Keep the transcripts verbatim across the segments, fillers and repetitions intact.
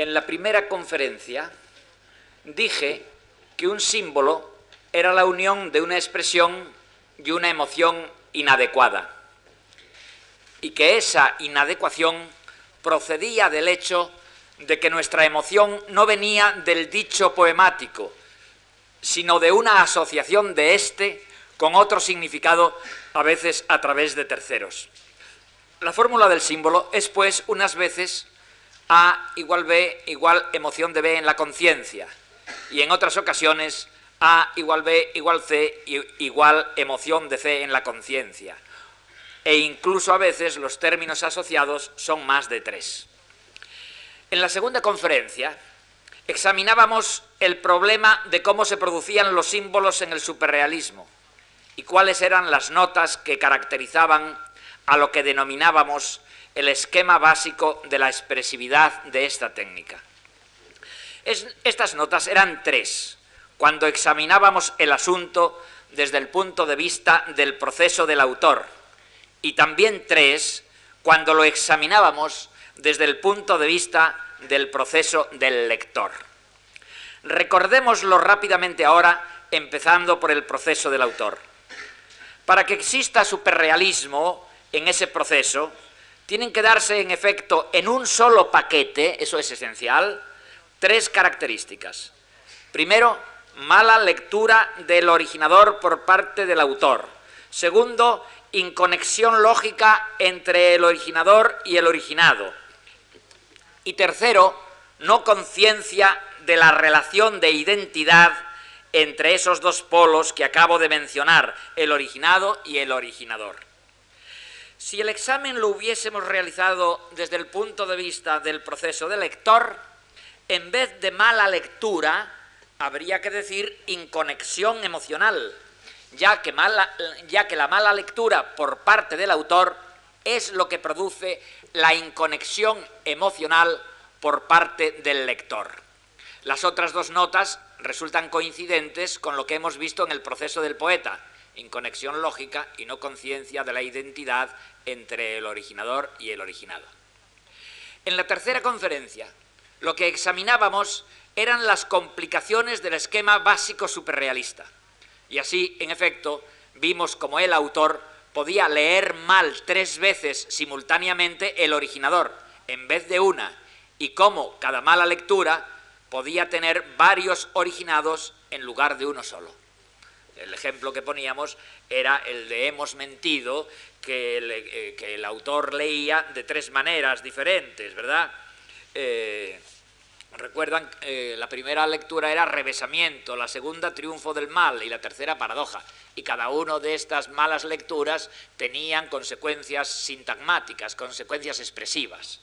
En la primera conferencia dije que un símbolo era la unión de una expresión y una emoción inadecuada, y que esa inadecuación procedía del hecho de que nuestra emoción no venía del dicho poemático, sino de una asociación de éste con otro significado, a veces a través de terceros. La fórmula del símbolo es, pues, unas veces A igual B igual emoción de B en la conciencia, y en otras ocasiones A igual B igual C igual emoción de C en la conciencia. E incluso a veces los términos asociados son más de tres. En la segunda conferencia examinábamos el problema de cómo se producían los símbolos en el superrealismo y cuáles eran las notas que caracterizaban a lo que denominábamos el esquema básico de la expresividad de esta técnica. Es, estas notas eran tres, cuando examinábamos el asunto desde el punto de vista del proceso del autor, y también tres, cuando lo examinábamos desde el punto de vista del proceso del lector. Recordémoslo rápidamente ahora, empezando por el proceso del autor. Para que exista superrealismo en ese proceso, tienen que darse, en efecto, en un solo paquete, eso es esencial, tres características. Primero, mala lectura del originador por parte del autor. Segundo, inconexión lógica entre el originador y el originado. Y tercero, no conciencia de la relación de identidad entre esos dos polos que acabo de mencionar, el originado y el originador. Si el examen lo hubiésemos realizado desde el punto de vista del proceso del lector, en vez de mala lectura, habría que decir inconexión emocional, ya que, mala, ya que la mala lectura por parte del autor es lo que produce la inconexión emocional por parte del lector. Las otras dos notas resultan coincidentes con lo que hemos visto en el proceso del poeta, inconexión lógica y no conciencia de la identidad entre el originador y el originado. En la tercera conferencia, lo que examinábamos eran las complicaciones del esquema básico superrealista. Y así, en efecto, vimos cómo el autor podía leer mal tres veces simultáneamente el originador, en vez de una, y cómo cada mala lectura podía tener varios originados en lugar de uno solo. El ejemplo que poníamos era el de hemos mentido, que el, eh, que el autor leía de tres maneras diferentes, ¿verdad? Eh, recuerdan, eh, la primera lectura era revesamiento, la segunda triunfo del mal y la tercera paradoja. Y cada una de estas malas lecturas tenían consecuencias sintagmáticas, consecuencias expresivas.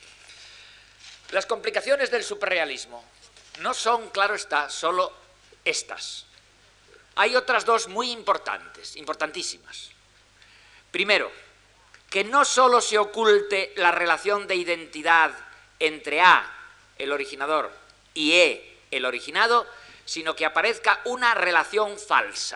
Las complicaciones del superrealismo no son, claro está, solo estas. Hay otras dos muy importantes, importantísimas. Primero, que no solo se oculte la relación de identidad entre A, el originador, y E, el originado, sino que aparezca una relación falsa.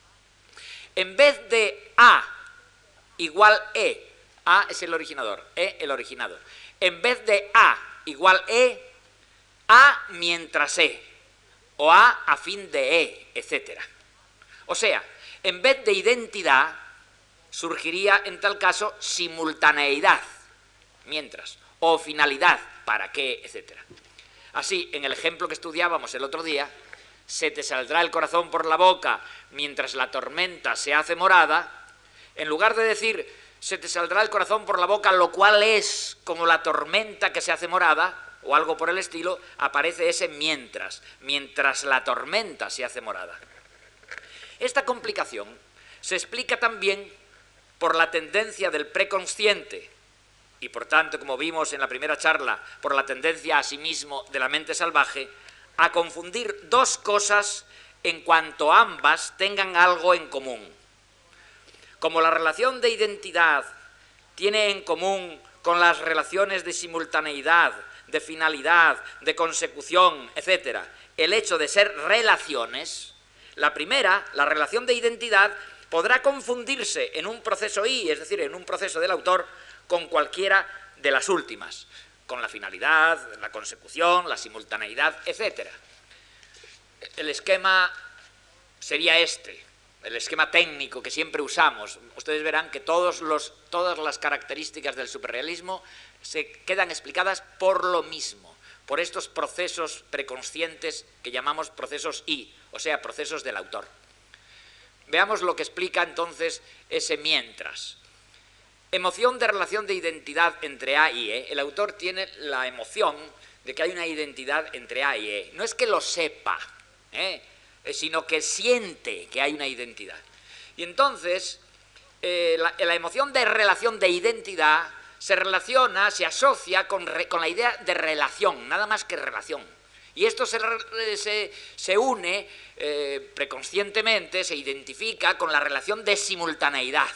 En vez de A igual E, A es el originador, E el originado. En vez de A igual E, A mientras E, o A a fin de E, etcétera. O sea, en vez de identidad, surgiría en tal caso simultaneidad, mientras, o finalidad, para qué, etcétera. Así, en el ejemplo que estudiábamos el otro día, se te saldrá el corazón por la boca mientras la tormenta se hace morada, en lugar de decir se te saldrá el corazón por la boca, lo cual es como la tormenta que se hace morada, o algo por el estilo, aparece ese mientras, mientras la tormenta se hace morada. Esta complicación se explica también por la tendencia del preconsciente y, por tanto, como vimos en la primera charla, por la tendencia a sí mismo de la mente salvaje, a confundir dos cosas en cuanto ambas tengan algo en común. Como la relación de identidad tiene en común con las relaciones de simultaneidad, de finalidad, de consecución, etcétera, el hecho de ser relaciones, la primera, la relación de identidad, podrá confundirse en un proceso I, es decir, en un proceso del autor, con cualquiera de las últimas. con la finalidad, la consecución, la simultaneidad, etcétera. El esquema sería este, el esquema técnico que siempre usamos. Ustedes verán que todos los, todas las características del superrealismo se quedan explicadas por lo mismo, por estos procesos preconscientes que llamamos procesos I, o sea, procesos del autor. Veamos lo que explica entonces ese mientras. Emoción de relación de identidad entre A y E. El autor tiene la emoción de que hay una identidad entre A y E. No es que lo sepa, ¿eh? sino que siente que hay una identidad. Y entonces, eh, la, la emoción de relación de identidad se relaciona, se asocia con, re, con la idea de relación, nada más que relación. Y esto se, se, se une eh, preconscientemente, se identifica con la relación de simultaneidad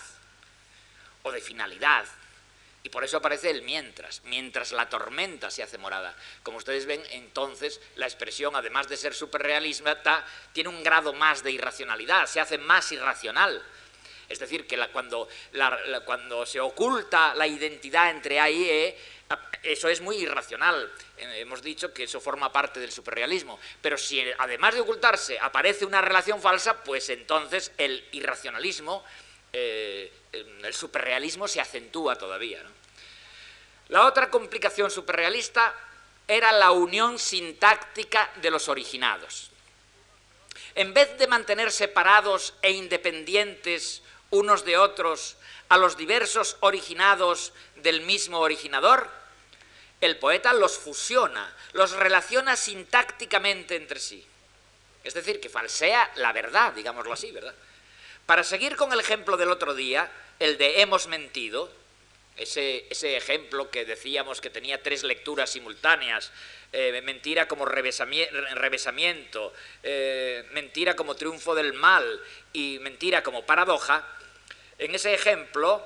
o de finalidad. Y por eso aparece el mientras, mientras la tormenta se hace morada. Como ustedes ven, entonces, la expresión, además de ser superrealista, tiene un grado más de irracionalidad, se hace más irracional. Es decir, que la, cuando, la, la, cuando se oculta la identidad entre A y E, eso es muy irracional. Eh, hemos dicho que eso forma parte del superrealismo. Pero si además de ocultarse aparece una relación falsa, pues entonces el irracionalismo, eh, el superrealismo se acentúa todavía, ¿no? La otra complicación superrealista era la unión sintáctica de los originados. En vez de mantener separados e independientes unos de otros a los diversos originados del mismo originador, el poeta los fusiona, los relaciona sintácticamente entre sí. Es decir, que falsea la verdad, digámoslo así, ¿verdad? Para seguir con el ejemplo del otro día, el de hemos mentido, ese, ese ejemplo que decíamos que tenía tres lecturas simultáneas, eh, mentira como revesamiento, revesamiento eh, mentira como triunfo del mal y mentira como paradoja, en ese ejemplo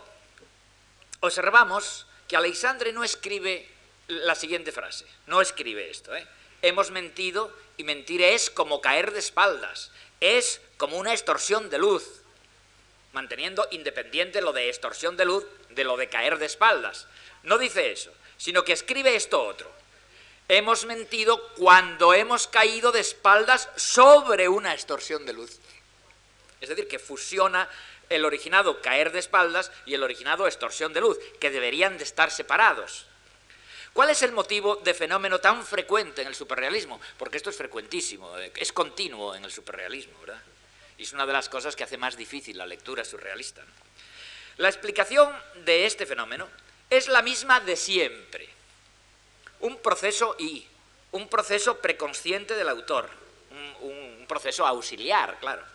observamos que Aleixandre no escribe la siguiente frase, no escribe esto, ¿eh? Hemos mentido y mentir es como caer de espaldas, es como una extorsión de luz, manteniendo independiente lo de extorsión de luz de lo de caer de espaldas. No dice eso, sino que escribe esto otro. Hemos mentido cuando hemos caído de espaldas sobre una extorsión de luz. Es decir, que fusiona el originado caer de espaldas y el originado extorsión de luz, que deberían de estar separados. ¿Cuál es el motivo de fenómeno tan frecuente en el superrealismo? Porque esto es frecuentísimo, es continuo en el superrealismo, ¿verdad? Y es una de las cosas que hace más difícil la lectura surrealista, ¿no? La explicación de este fenómeno es la misma de siempre. Un proceso I, un proceso preconsciente del autor, un, un proceso auxiliar, claro.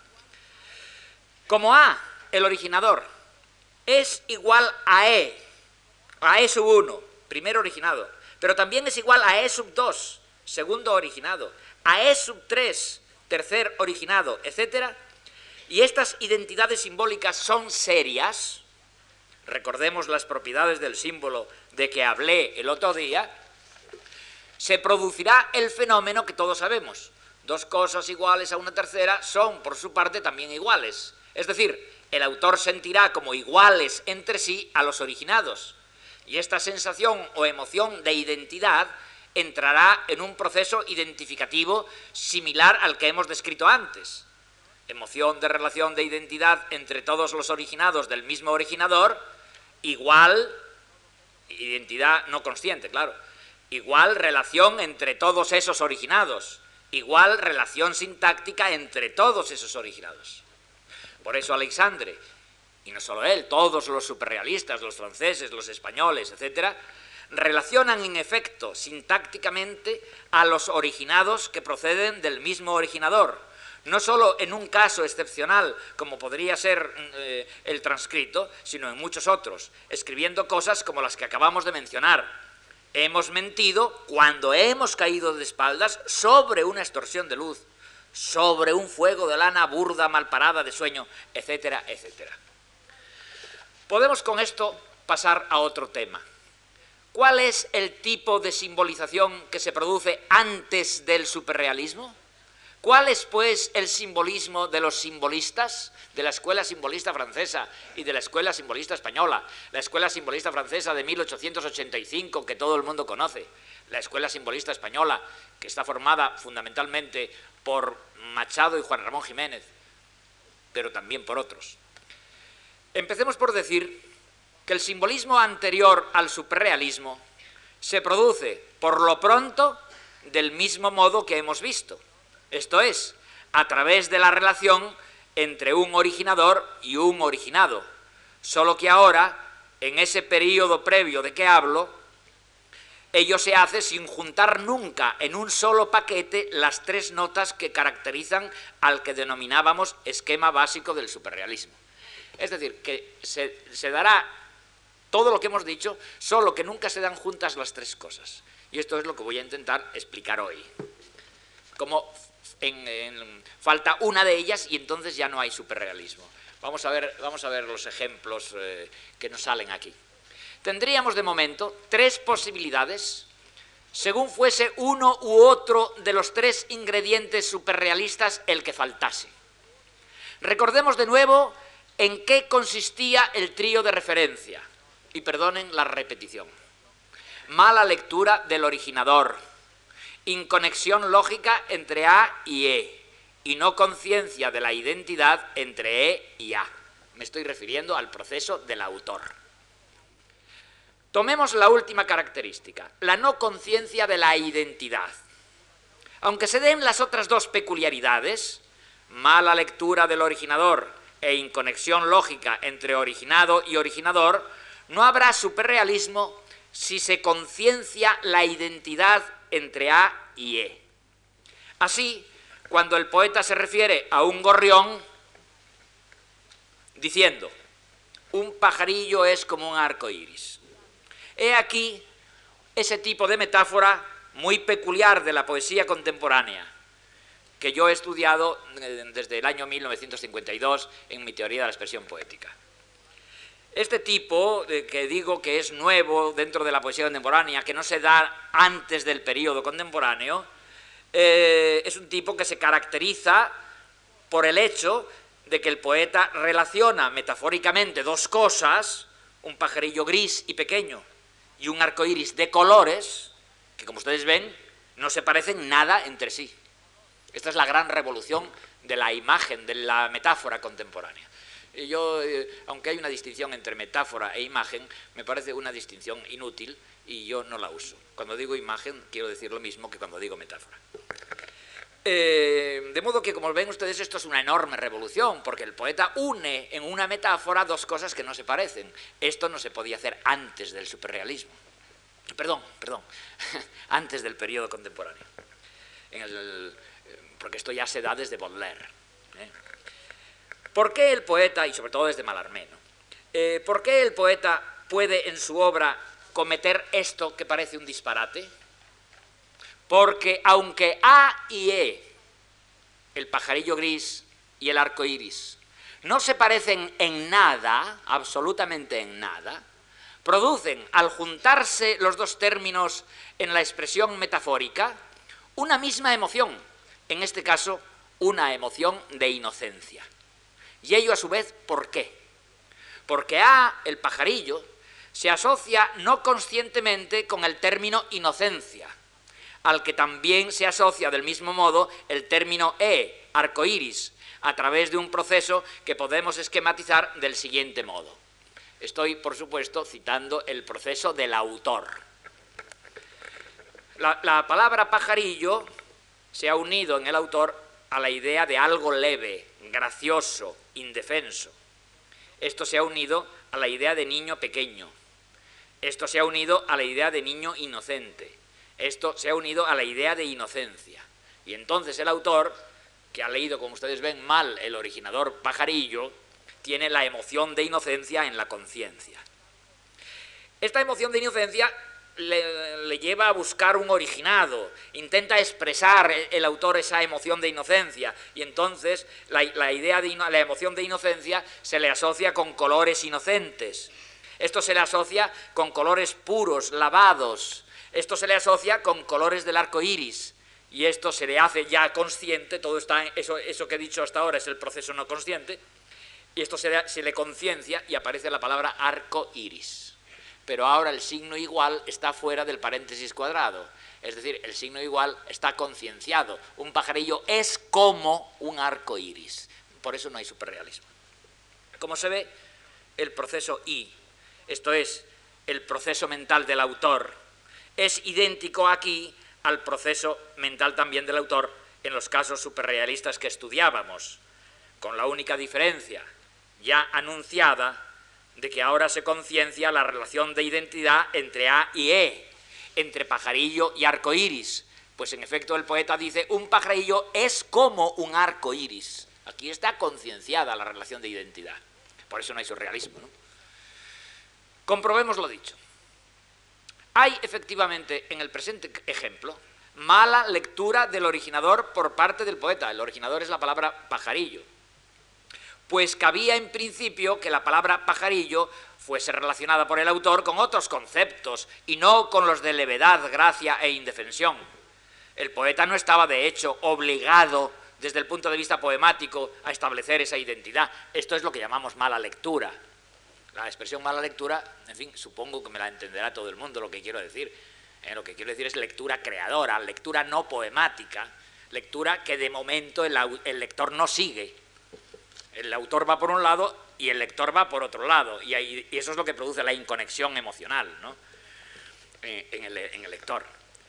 Como A, el originador, es igual a E, a E sub uno, primero originado, pero también es igual a E sub dos, segundo originado, a E sub tres, tercer originado, etcétera. Y estas identidades simbólicas son serias. Recordemos las propiedades del símbolo de que hablé el otro día. Se producirá el fenómeno que todos sabemos. Dos cosas iguales a una tercera son, por su parte, también iguales. Es decir, el autor sentirá como iguales entre sí a los originados. Y esta sensación o emoción de identidad entrará en un proceso identificativo similar al que hemos descrito antes. Emoción de relación de identidad entre todos los originados del mismo originador, igual, identidad no consciente, claro, igual relación entre todos esos originados, igual relación sintáctica entre todos esos originados. Por eso Aleixandre, y no solo él, todos los superrealistas, los franceses, los españoles, etcétera, relacionan en efecto sintácticamente a los originados que proceden del mismo originador, no solo en un caso excepcional, como podría ser eh, el transcrito, sino en muchos otros, escribiendo cosas como las que acabamos de mencionar. Hemos mentido cuando hemos caído de espaldas sobre una extorsión de luz, sobre un fuego de lana burda, malparada de sueño, etcétera, etcétera. Podemos con esto pasar a otro tema. ¿Cuál es el tipo de simbolización que se produce antes del superrealismo? ¿Cuál es, pues, el simbolismo de los simbolistas? De la escuela simbolista francesa y de la escuela simbolista española. La escuela simbolista francesa de mil ochocientos ochenta y cinco, que todo el mundo conoce. La escuela simbolista española, que está formada fundamentalmente por Machado y Juan Ramón Jiménez, pero también por otros. Empecemos por decir que el simbolismo anterior al superrealismo se produce, por lo pronto, del mismo modo que hemos visto. Esto es, a través de la relación entre un originador y un originado. Solo que ahora, en ese periodo previo de que hablo, ello se hace sin juntar nunca en un solo paquete las tres notas que caracterizan al que denominábamos esquema básico del superrealismo. Es decir, que se, se dará todo lo que hemos dicho, solo que nunca se dan juntas las tres cosas. Y esto es lo que voy a intentar explicar hoy. Como en, en, falta una de ellas y entonces ya no hay superrealismo. Vamos a ver, vamos a ver los ejemplos eh, que nos salen aquí. Tendríamos de momento tres posibilidades, según fuese uno u otro de los tres ingredientes superrealistas el que faltase. Recordemos de nuevo en qué consistía el trío de referencia, y perdonen la repetición. Mala lectura del originador, inconexión lógica entre A y E, y no conciencia de la identidad entre E y A. Me estoy refiriendo al proceso del autor. Tomemos la última característica, la no conciencia de la identidad. Aunque se den las otras dos peculiaridades, mala lectura del originador e inconexión lógica entre originado y originador, no habrá superrealismo si se conciencia la identidad entre A y E. Así, cuando el poeta se refiere a un gorrión, diciendo, un pajarillo es como un arco iris. He aquí ese tipo de metáfora muy peculiar de la poesía contemporánea, que yo he estudiado desde el año mil novecientos cincuenta y dos en mi teoría de la expresión poética. Este tipo, que digo que es nuevo dentro de la poesía contemporánea, que no se da antes del periodo contemporáneo, eh, es un tipo que se caracteriza por el hecho de que el poeta relaciona metafóricamente dos cosas, un pajarillo gris y pequeño y un arco iris de colores, que como ustedes ven, no se parecen nada entre sí. Esta es la gran revolución de la imagen, de la metáfora contemporánea. Y yo, eh, aunque hay una distinción entre metáfora e imagen, me parece una distinción inútil y yo no la uso. Cuando digo imagen, quiero decir lo mismo que cuando digo metáfora. Eh, de modo que, como ven ustedes, esto es una enorme revolución, porque el poeta une en una metáfora dos cosas que no se parecen. Esto no se podía hacer antes del superrealismo. Perdón, perdón, antes del periodo contemporáneo. En el, porque esto ya se da desde Baudelaire. ¿eh? ¿Por qué el poeta, y sobre todo desde Mallarmé, ¿no? eh, ¿por qué el poeta puede en su obra cometer esto que parece un disparate? Porque aunque A y E, el pajarillo gris y el arco iris, no se parecen en nada, absolutamente en nada, producen, al juntarse los dos términos en la expresión metafórica, una misma emoción, en este caso, una emoción de inocencia. Y ello, a su vez, ¿por qué? Porque A, el pajarillo, se asocia no conscientemente con el término inocencia, al que también se asocia del mismo modo el término E, arcoíris, a través de un proceso que podemos esquematizar del siguiente modo. Estoy, por supuesto, citando el proceso del autor. La, la palabra pajarillo se ha unido en el autor a la idea de algo leve, gracioso, indefenso. Esto se ha unido a la idea de niño pequeño. Esto se ha unido a la idea de niño inocente. Esto se ha unido a la idea de inocencia. Y entonces el autor, que ha leído, como ustedes ven, mal el originador pajarillo, tiene la emoción de inocencia en la conciencia. Esta emoción de inocencia le, le lleva a buscar un originado, intenta expresar el, el autor esa emoción de inocencia, y entonces la, la idea de la emoción de inocencia se le asocia con colores inocentes. Esto se le asocia con colores puros, lavados. Esto se le asocia con colores del arco iris. y esto se le hace ya consciente, todo está en, eso, eso que he dicho hasta ahora es el proceso no consciente, y esto se le, se le conciencia y aparece la palabra arco iris. Pero ahora el signo igual está fuera del paréntesis cuadrado, es decir, el signo igual está concienciado. Un pajarillo es como un arco iris, por eso no hay superrealismo. Como se ve, el proceso I, esto es, el proceso mental del autor, es idéntico aquí al proceso mental también del autor en los casos superrealistas que estudiábamos, con la única diferencia, ya anunciada, de que ahora se conciencia la relación de identidad entre A y E, entre pajarillo y arco iris. Pues en efecto el poeta dice, un pajarillo es como un arco iris. Aquí está concienciada la relación de identidad. Por eso no hay surrealismo, ¿no? Comprobemos lo dicho. Hay efectivamente en el presente ejemplo mala lectura del originador por parte del poeta. El originador es la palabra pajarillo. Pues cabía en principio que la palabra pajarillo fuese relacionada por el autor con otros conceptos y no con los de levedad, gracia e indefensión. El poeta no estaba de hecho obligado desde el punto de vista poemático a establecer esa identidad. Esto es lo que llamamos mala lectura. La expresión mala lectura, en fin, supongo que me la entenderá todo el mundo lo que quiero decir. Eh, lo que quiero decir es lectura creadora, lectura no poemática, lectura que de momento el, el lector no sigue. El autor va por un lado y el lector va por otro lado, y, ahí, y eso es lo que produce la inconexión emocional, ¿no? eh, en, el, en el lector.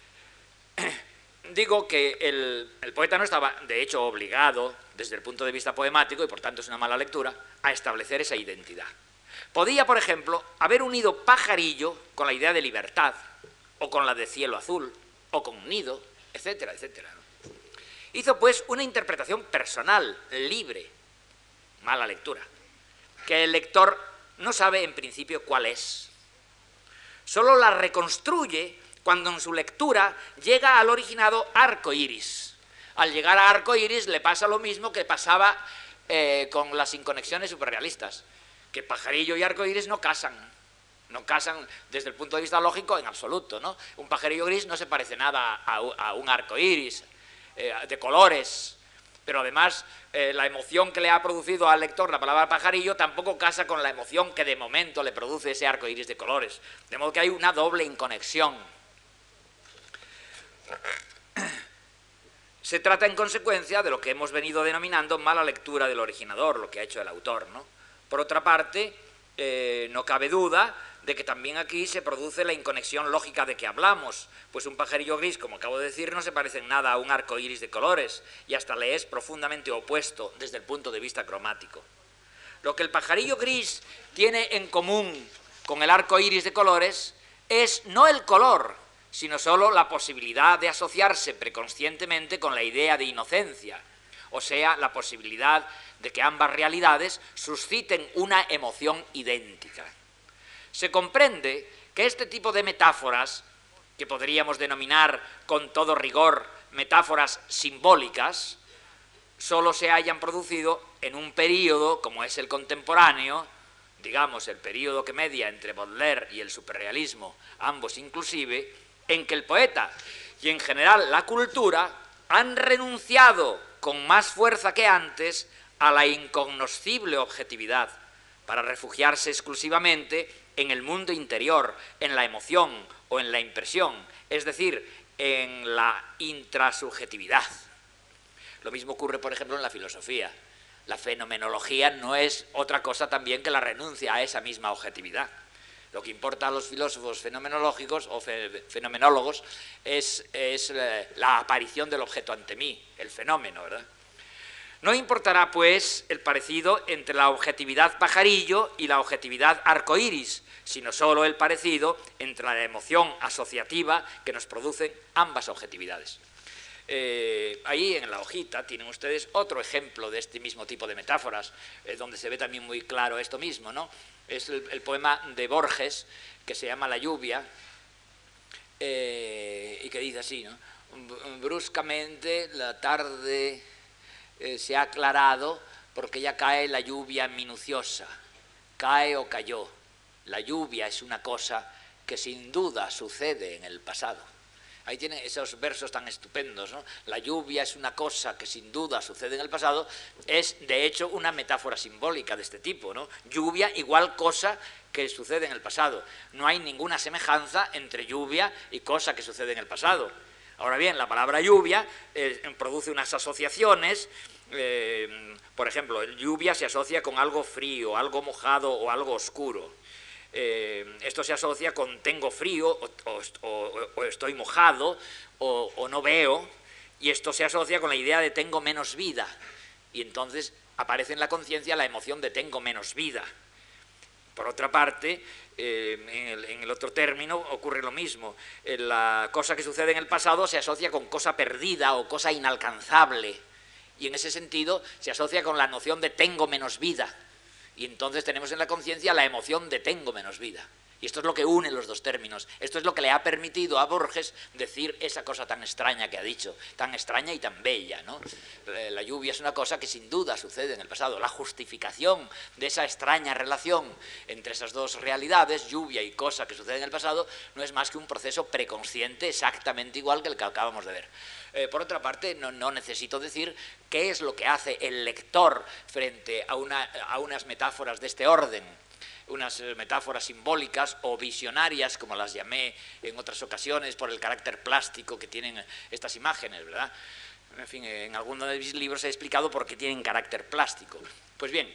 Digo que el, el poeta no estaba, de hecho, obligado, desde el punto de vista poemático, y por tanto es una mala lectura, a establecer esa identidad. Podía, por ejemplo, haber unido pajarillo con la idea de libertad, o con la de cielo azul, o con nido, etcétera, etcétera. Hizo, pues, una interpretación personal, libre, mala lectura, que el lector no sabe en principio cuál es. Solo la reconstruye cuando en su lectura llega al originado arco iris. Al llegar a arco iris le pasa lo mismo que pasaba eh, con las inconexiones superrealistas, que pajarillo y arco iris no casan, no casan desde el punto de vista lógico en absoluto, ¿no? Un pajarillo gris no se parece nada a, a un arco iris eh, de colores, pero además eh, la emoción que le ha producido al lector la palabra pajarillo tampoco casa con la emoción que de momento le produce ese arco iris de colores, de modo que hay una doble inconexión. Se trata en consecuencia de lo que hemos venido denominando mala lectura del originador, lo que ha hecho el autor, ¿no? Por otra parte, eh, no cabe duda de que también aquí se produce la inconexión lógica de que hablamos, pues un pajarillo gris, como acabo de decir, no se parece en nada a un arco iris de colores, y hasta le es profundamente opuesto desde el punto de vista cromático. Lo que el pajarillo gris tiene en común con el arco iris de colores es no el color, sino solo la posibilidad de asociarse preconscientemente con la idea de inocencia, o sea, la posibilidad de que ambas realidades susciten una emoción idéntica. Se comprende que este tipo de metáforas, que podríamos denominar con todo rigor metáforas simbólicas, solo se hayan producido en un período como es el contemporáneo, digamos el período que media entre Baudelaire y el superrealismo, ambos inclusive, en que el poeta y en general la cultura han renunciado con más fuerza que antes a la incognoscible objetividad para refugiarse exclusivamente en el mundo interior, en la emoción o en la impresión, es decir, en la intrasubjetividad. Lo mismo ocurre, por ejemplo, en la filosofía. La fenomenología no es otra cosa también que la renuncia a esa misma objetividad. Lo que importa a los filósofos fenomenológicos o fe, fenomenólogos es, es la aparición del objeto ante mí, el fenómeno, ¿verdad? No importará, pues, el parecido entre la objetividad pajarillo y la objetividad arcoíris, sino solo el parecido entre la emoción asociativa que nos producen ambas objetividades. Eh, ahí en la hojita tienen ustedes otro ejemplo de este mismo tipo de metáforas, eh, donde se ve también muy claro esto mismo, ¿no? Es el, el poema de Borges, que se llama La lluvia, eh, y que dice así, ¿no? Bruscamente la tarde eh, se ha aclarado porque ya cae la lluvia minuciosa, cae o cayó. La lluvia es una cosa que sin duda sucede en el pasado. Ahí tiene esos versos tan estupendos, ¿no? La lluvia es una cosa que sin duda sucede en el pasado, es de hecho una metáfora simbólica de este tipo, ¿no? Lluvia igual cosa que sucede en el pasado. No hay ninguna semejanza entre lluvia y cosa que sucede en el pasado. Ahora bien, la palabra lluvia eh, produce unas asociaciones. Eh, por ejemplo, lluvia se asocia con algo frío, algo mojado o algo oscuro. Eh, esto se asocia con tengo frío o, o, o, o estoy mojado o, o no veo, y esto se asocia con la idea de tengo menos vida, y entonces aparece en la conciencia la emoción de tengo menos vida. Por otra parte, eh, en, el, en el otro término ocurre lo mismo. Eh, la cosa que sucede en el pasado se asocia con cosa perdida o cosa inalcanzable, y en ese sentido se asocia con la noción de tengo menos vida. Y entonces tenemos en la conciencia la emoción de tengo menos vida. Y esto es lo que une los dos términos. Esto es lo que le ha permitido a Borges decir esa cosa tan extraña que ha dicho, tan extraña y tan bella, ¿no? La lluvia es una cosa que sin duda sucede en el pasado. La justificación de esa extraña relación entre esas dos realidades, lluvia y cosa que sucede en el pasado, no es más que un proceso preconsciente exactamente igual que el que acabamos de ver. Eh, por otra parte, no, no necesito decir qué es lo que hace el lector frente a, una, a unas metáforas de este orden, unas metáforas simbólicas o visionarias, como las llamé en otras ocasiones, por el carácter plástico que tienen estas imágenes, ¿verdad? En fin, en alguno de mis libros he explicado por qué tienen carácter plástico. Pues bien,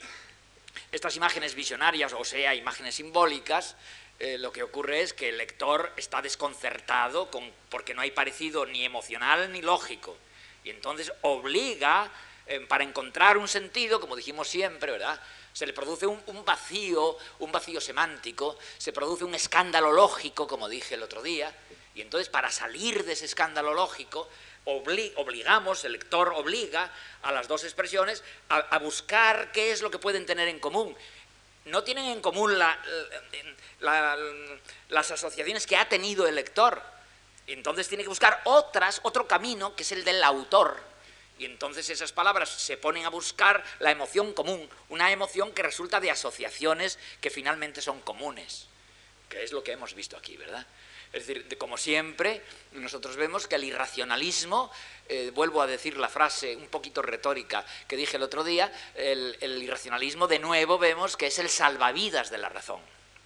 estas imágenes visionarias, o sea, imágenes simbólicas, Eh, lo que ocurre es que el lector está desconcertado con, porque no hay parecido ni emocional ni lógico, y entonces obliga, eh, para encontrar un sentido, como dijimos siempre, ¿verdad?, se le produce un, un vacío, un vacío semántico, se produce un escándalo lógico, como dije el otro día, y entonces para salir de ese escándalo lógico obli obligamos, el lector obliga a las dos expresiones a, a buscar qué es lo que pueden tener en común. No tienen en común la, la, la, las asociaciones que ha tenido el lector. Y entonces tiene que buscar otras, otro camino, que es el del autor. Y entonces esas palabras se ponen a buscar la emoción común, una emoción que resulta de asociaciones que finalmente son comunes, que es lo que hemos visto aquí, ¿verdad? Es decir, de, como siempre, nosotros vemos que el irracionalismo, eh, vuelvo a decir la frase un poquito retórica que dije el otro día, el, el irracionalismo de nuevo vemos que es el salvavidas de la razón.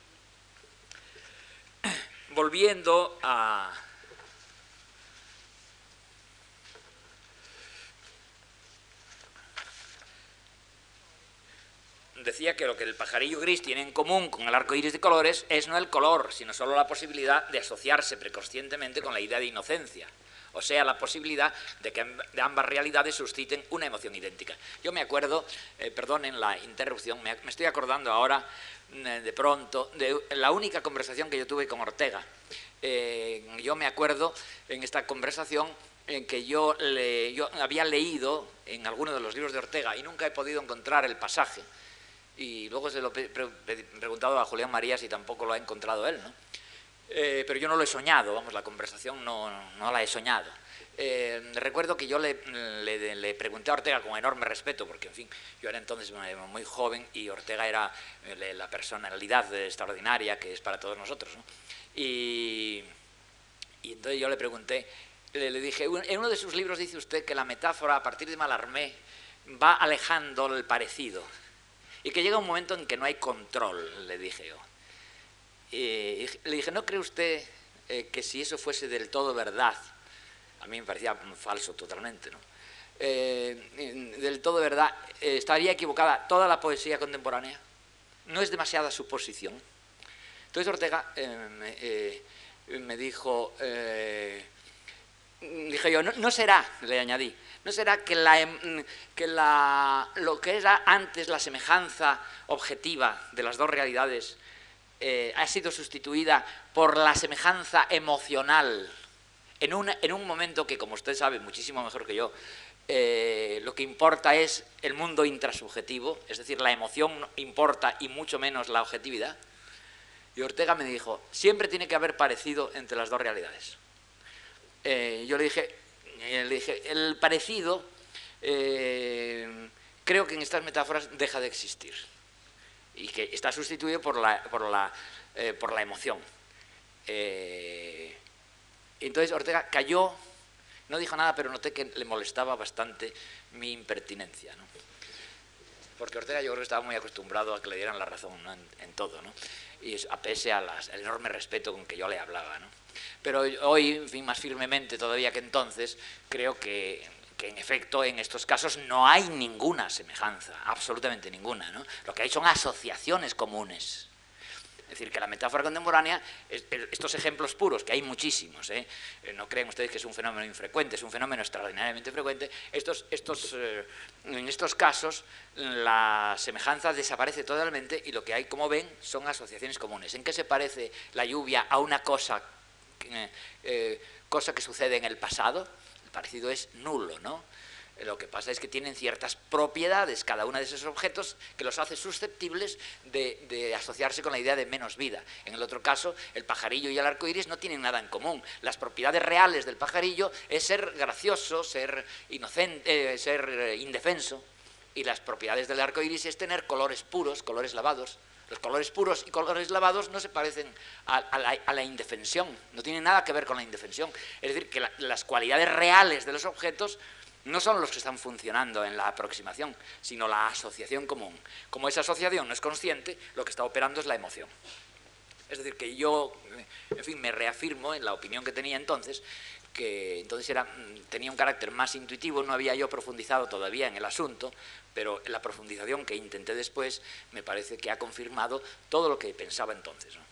Volviendo a... Decía que lo que el pajarillo gris tiene en común con el arco iris de colores es no el color, sino solo la posibilidad de asociarse preconscientemente con la idea de inocencia, o sea, la posibilidad de que de ambas realidades susciten una emoción idéntica. Yo me acuerdo, eh, perdonen la interrupción, me, me estoy acordando ahora eh, de pronto de la única conversación que yo tuve con Ortega. Eh, yo me acuerdo en esta conversación en que yo, le, yo había leído en alguno de los libros de Ortega y nunca he podido encontrar el pasaje. Y luego se lo he pre pre preguntado a Julián Marías y tampoco lo ha encontrado él, ¿no? Eh, pero yo no lo he soñado, vamos, la conversación no, no la he soñado. Eh, recuerdo que yo le, le, le pregunté a Ortega con enorme respeto, porque, en fin, yo era entonces muy joven y Ortega era la personalidad extraordinaria que es para todos nosotros, ¿no? Y, y entonces yo le pregunté, le, le dije, en uno de sus libros dice usted que la metáfora, a partir de Mallarmé, va alejando el parecido. Y que llega un momento en que no hay control, le dije yo. Y le dije, ¿no cree usted eh, que si eso fuese del todo verdad? A mí me parecía falso totalmente, ¿no? Eh, del todo verdad, eh, ¿estaría equivocada toda la poesía contemporánea? ¿No es demasiada suposición? Entonces Ortega eh, me, eh, me dijo, eh, dije yo, no, no será, le añadí, ¿no será que, la, que la, lo que era antes la semejanza objetiva de las dos realidades eh, ha sido sustituida por la semejanza emocional en un, en un momento que, como usted sabe muchísimo mejor que yo, eh, lo que importa es el mundo intrasubjetivo, es decir, la emoción importa y mucho menos la objetividad? Y Ortega me dijo, siempre tiene que haber parecido entre las dos realidades. Eh, yo le dije, le dije, el parecido eh, creo que en estas metáforas deja de existir y que está sustituido por la, por la, eh, por la emoción. Eh, Entonces Ortega cayó, no dijo nada, pero noté que le molestaba bastante mi impertinencia, ¿no? Porque Ortega yo creo que estaba muy acostumbrado a que le dieran la razón, ¿no? en, en todo, ¿no? Y es, a pese al enorme respeto con que yo le hablaba, ¿no? Pero hoy, en fin, más firmemente todavía que entonces, creo que, que en efecto en estos casos no hay ninguna semejanza, absolutamente ninguna, ¿no? Lo que hay son asociaciones comunes. Es decir, que la metáfora contemporánea, estos ejemplos puros, que hay muchísimos, ¿eh? No creen ustedes que es un fenómeno infrecuente, es un fenómeno extraordinariamente frecuente, estos, estos, eh, en estos casos la semejanza desaparece totalmente y lo que hay, como ven, son asociaciones comunes. ¿En qué se parece la lluvia a una cosa, eh, eh, cosa que sucede en el pasado? El parecido es nulo, ¿no? Lo que pasa es que tienen ciertas propiedades cada uno de esos objetos que los hace susceptibles de, de asociarse con la idea de menos vida. En el otro caso, el pajarillo y el arco iris no tienen nada en común. Las propiedades reales del pajarillo es ser gracioso, ser inocente, eh, ser eh, indefenso, y las propiedades del arco iris es tener colores puros, colores lavados. Los colores puros y colores lavados no se parecen a, a, la, a la indefensión, no tienen nada que ver con la indefensión. Es decir, que la, las cualidades reales de los objetos no son los que están funcionando en la aproximación, sino la asociación común. Como esa asociación no es consciente, lo que está operando es la emoción. Es decir, que yo, en fin, me reafirmo en la opinión que tenía entonces, que entonces era, tenía un carácter más intuitivo, no había yo profundizado todavía en el asunto, pero la profundización que intenté después me parece que ha confirmado todo lo que pensaba entonces, ¿no?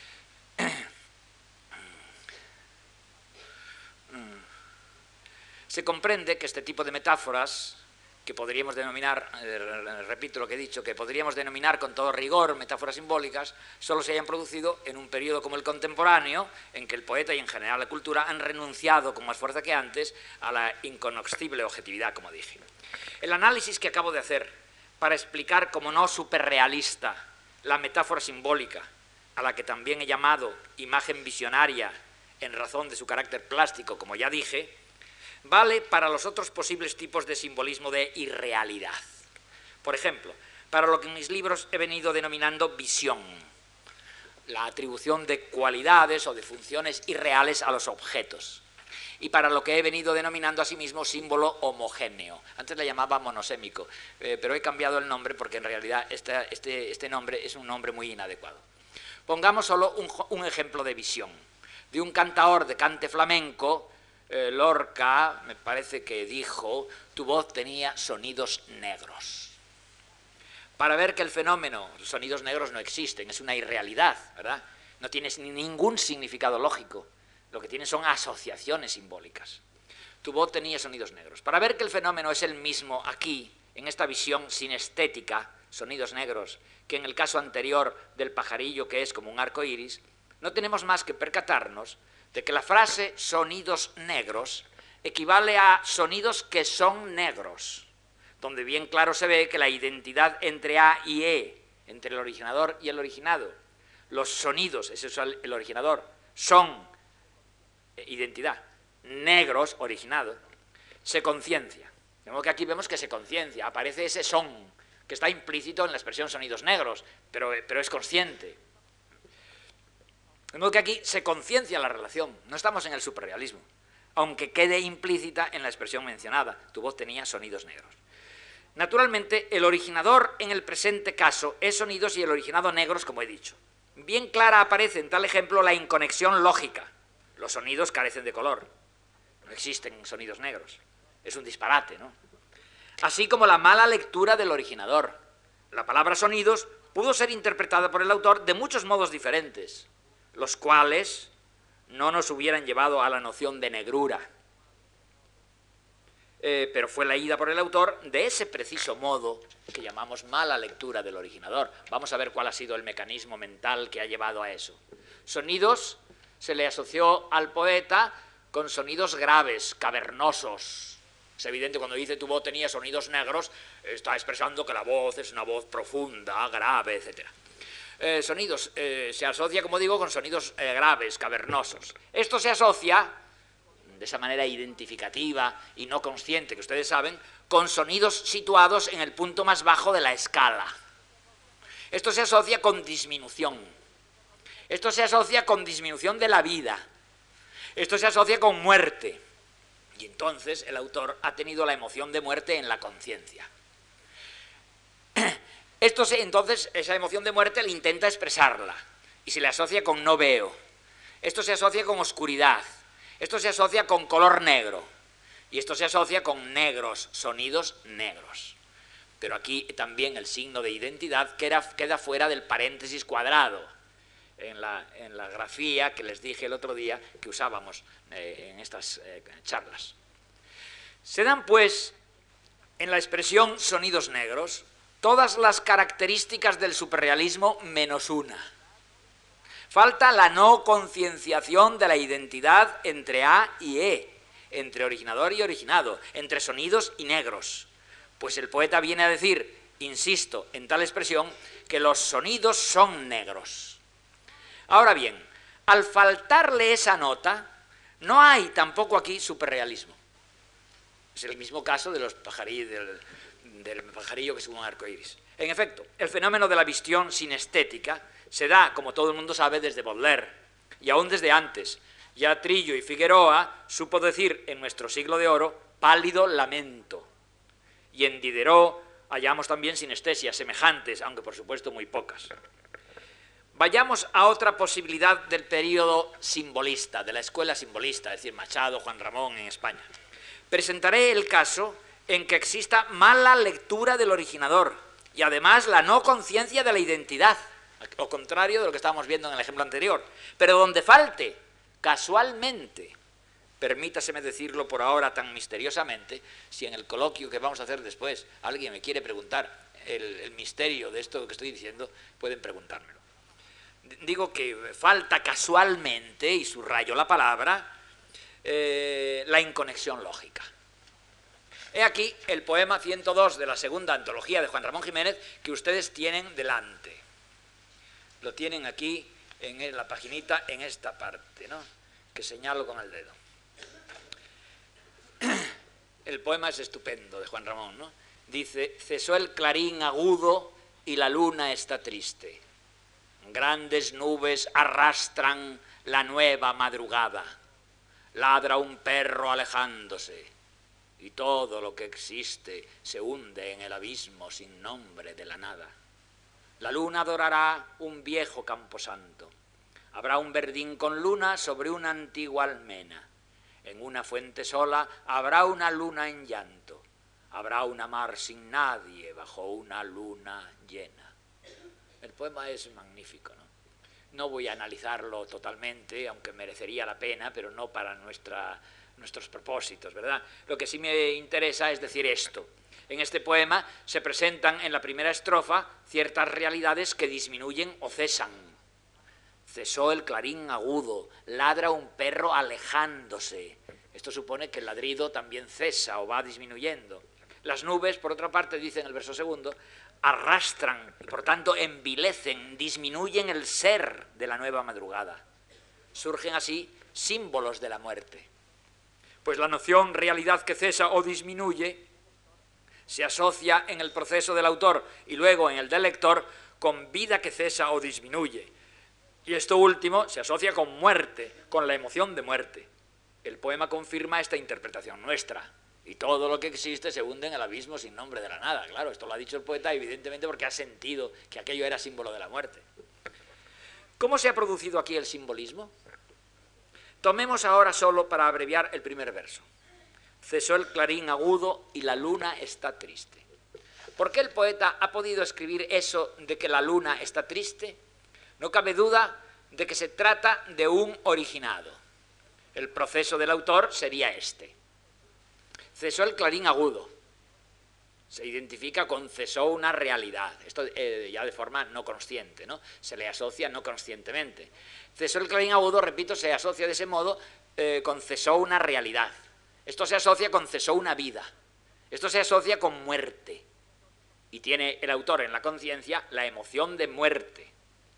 Se comprende que este tipo de metáforas, que podríamos denominar, eh, repito lo que he dicho, que podríamos denominar con todo rigor metáforas simbólicas, solo se hayan producido en un periodo como el contemporáneo, en que el poeta y en general la cultura han renunciado con más fuerza que antes a la incognoscible objetividad, como dije. El análisis que acabo de hacer para explicar como no superrealista la metáfora simbólica, a la que también he llamado imagen visionaria en razón de su carácter plástico, como ya dije, vale para los otros posibles tipos de simbolismo de irrealidad. Por ejemplo, para lo que en mis libros he venido denominando visión, la atribución de cualidades o de funciones irreales a los objetos. Y para lo que he venido denominando asimismo símbolo homogéneo. Antes le llamaba monosémico, eh, pero he cambiado el nombre porque en realidad este, este, este nombre es un nombre muy inadecuado. Pongamos solo un, un ejemplo de visión. De un cantaor de cante flamenco, Eh, Lorca, me parece que dijo, tu voz tenía sonidos negros. Para ver que el fenómeno, los sonidos negros no existen, es una irrealidad, ¿verdad? No tiene ningún significado lógico, lo que tiene son asociaciones simbólicas. Tu voz tenía sonidos negros. Para ver que el fenómeno es el mismo aquí, en esta visión sinestética, sonidos negros, que en el caso anterior del pajarillo, que es como un arco iris, no tenemos más que percatarnos de que la frase sonidos negros equivale a sonidos que son negros, donde bien claro se ve que la identidad entre A y E, entre el originador y el originado, los sonidos, ese es el originador, son identidad, negros, originado, se conciencia. De modo que aquí vemos que se conciencia, aparece ese son, que está implícito en la expresión sonidos negros, pero, pero es consciente. De modo que aquí se conciencia la relación, no estamos en el superrealismo, aunque quede implícita en la expresión mencionada, tu voz tenía sonidos negros. Naturalmente, el originador en el presente caso es sonidos y el originado negros, como he dicho. Bien clara aparece en tal ejemplo la inconexión lógica. Los sonidos carecen de color, no existen sonidos negros, es un disparate, ¿no? Así como la mala lectura del originador. La palabra sonidos pudo ser interpretada por el autor de muchos modos diferentes, los cuales no nos hubieran llevado a la noción de negrura. Eh, pero fue leída por el autor de ese preciso modo que llamamos mala lectura del originador. Vamos a ver cuál ha sido el mecanismo mental que ha llevado a eso. Sonidos se le asoció al poeta con sonidos graves, cavernosos. Es evidente cuando dice tu voz tenía sonidos negros, está expresando que la voz es una voz profunda, grave, etcétera. Eh, sonidos, eh, se asocia, como digo, con sonidos eh, graves, cavernosos. Esto se asocia, de esa manera identificativa y no consciente que ustedes saben, con sonidos situados en el punto más bajo de la escala. Esto se asocia con disminución. Esto se asocia con disminución de la vida. Esto se asocia con muerte. Y entonces el autor ha tenido la emoción de muerte en la conciencia. Esto se, entonces, esa emoción de muerte le intenta expresarla y se le asocia con no veo. Esto se asocia con oscuridad. Esto se asocia con color negro. Y esto se asocia con negros, sonidos negros. Pero aquí también el signo de identidad queda, queda fuera del paréntesis cuadrado. En la, en la grafía que les dije el otro día que usábamos eh, en estas eh, charlas. Se dan, pues, en la expresión sonidos negros, todas las características del superrealismo menos una. Falta la no concienciación de la identidad entre A y E, entre originador y originado, entre sonidos y negros. Pues el poeta viene a decir, insisto, en tal expresión, que los sonidos son negros. Ahora bien, al faltarle esa nota, no hay tampoco aquí superrealismo. Es el mismo caso de los pajarillos, del, del pajarillo que sube un arco iris. En efecto, el fenómeno de la visión sinestética se da, como todo el mundo sabe, desde Baudelaire, y aún desde antes. Ya Trillo y Figueroa supo decir en nuestro siglo de oro, pálido lamento. Y en Diderot hallamos también sinestesias semejantes, aunque por supuesto muy pocas. Vayamos a otra posibilidad del período simbolista, de la escuela simbolista, es decir, Machado, Juan Ramón en España. Presentaré el caso en que exista mala lectura del originador y además la no conciencia de la identidad, lo contrario de lo que estábamos viendo en el ejemplo anterior, pero donde falte, casualmente, permítaseme decirlo por ahora tan misteriosamente, si en el coloquio que vamos a hacer después alguien me quiere preguntar el, el misterio de esto que estoy diciendo, pueden preguntármelo. Digo que falta casualmente, y subrayo la palabra, eh, la inconexión lógica. He aquí el poema ciento dos de la segunda antología de Juan Ramón Jiménez que ustedes tienen delante. Lo tienen aquí en la paginita, en esta parte, ¿no?, que señalo con el dedo. El poema es estupendo de Juan Ramón, ¿no? Dice, cesó el clarín agudo y la luna está triste. Grandes nubes arrastran la nueva madrugada. Ladra un perro alejándose y todo lo que existe se hunde en el abismo sin nombre de la nada. La luna adorará un viejo camposanto. Habrá un verdín con luna sobre una antigua almena. En una fuente sola habrá una luna en llanto. Habrá una mar sin nadie bajo una luna llena. El poema es magnífico, ¿no? No voy a analizarlo totalmente, aunque merecería la pena, pero no para nuestra, nuestros propósitos, ¿verdad? Lo que sí me interesa es decir esto. En este poema se presentan en la primera estrofa ciertas realidades que disminuyen o cesan. Cesó el clarín agudo, ladra un perro alejándose. Esto supone que el ladrido también cesa o va disminuyendo. Las nubes, por otra parte, dice en el verso segundo, arrastran y por tanto envilecen, disminuyen el ser de la nueva madrugada. Surgen así símbolos de la muerte. Pues la noción realidad que cesa o disminuye se asocia en el proceso del autor y luego en el del lector con vida que cesa o disminuye. Y esto último se asocia con muerte, con la emoción de muerte. El poema confirma esta interpretación nuestra. Y todo lo que existe se hunde en el abismo sin nombre de la nada. Claro, esto lo ha dicho el poeta evidentemente porque ha sentido que aquello era símbolo de la muerte. ¿Cómo se ha producido aquí el simbolismo? Tomemos ahora solo para abreviar el primer verso. Cesó el clarín agudo y la luna está triste. ¿Por qué el poeta ha podido escribir eso de que la luna está triste? No cabe duda de que se trata de un originado. El proceso del autor sería este. Cesó el clarín agudo. Se identifica con cesó una realidad. Esto eh, ya de forma no consciente, ¿no? Se le asocia no conscientemente. Cesó el clarín agudo, repito, se asocia de ese modo eh, con cesó una realidad. Esto se asocia con cesó una vida. Esto se asocia con muerte. Y tiene el autor en la conciencia la emoción de muerte.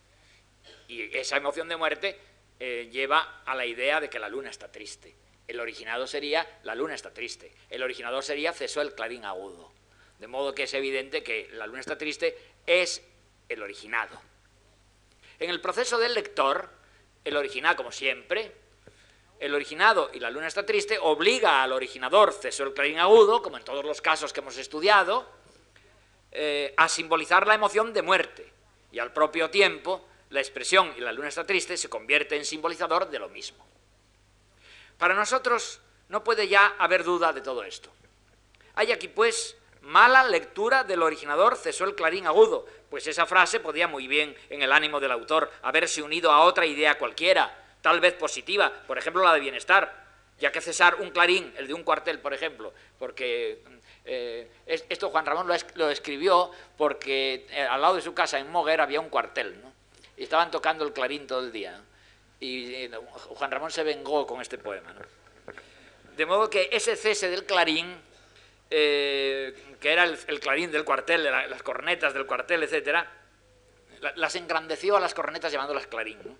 Y esa emoción de muerte eh, lleva a la idea de que la luna está triste. El originado sería la luna está triste. El originador sería cesó el clarín agudo. De modo que es evidente que la luna está triste es el originado. En el proceso del lector, el original, como siempre, el originado y la luna está triste obliga al originador, cesó el clarín agudo, como en todos los casos que hemos estudiado, eh, a simbolizar la emoción de muerte, y al propio tiempo la expresión y la luna está triste se convierte en simbolizador de lo mismo. Para nosotros no puede ya haber duda de todo esto. Hay aquí, pues, mala lectura del originador, cesó el clarín agudo, pues esa frase podía muy bien, en el ánimo del autor, haberse unido a otra idea cualquiera, tal vez positiva, por ejemplo la de bienestar, ya que cesar un clarín, el de un cuartel, por ejemplo, porque eh, esto Juan Ramón lo, es, lo escribió porque eh, al lado de su casa en Moguer había un cuartel, ¿no? Y estaban tocando el clarín todo el día, ¿no? Y eh, Juan Ramón se vengó con este poema, ¿no? De modo que ese cese del clarín, eh, que era el, el clarín del cuartel, de la, las cornetas del cuartel, etcétera, la, las engrandeció a las cornetas llamándolas clarín, ¿no?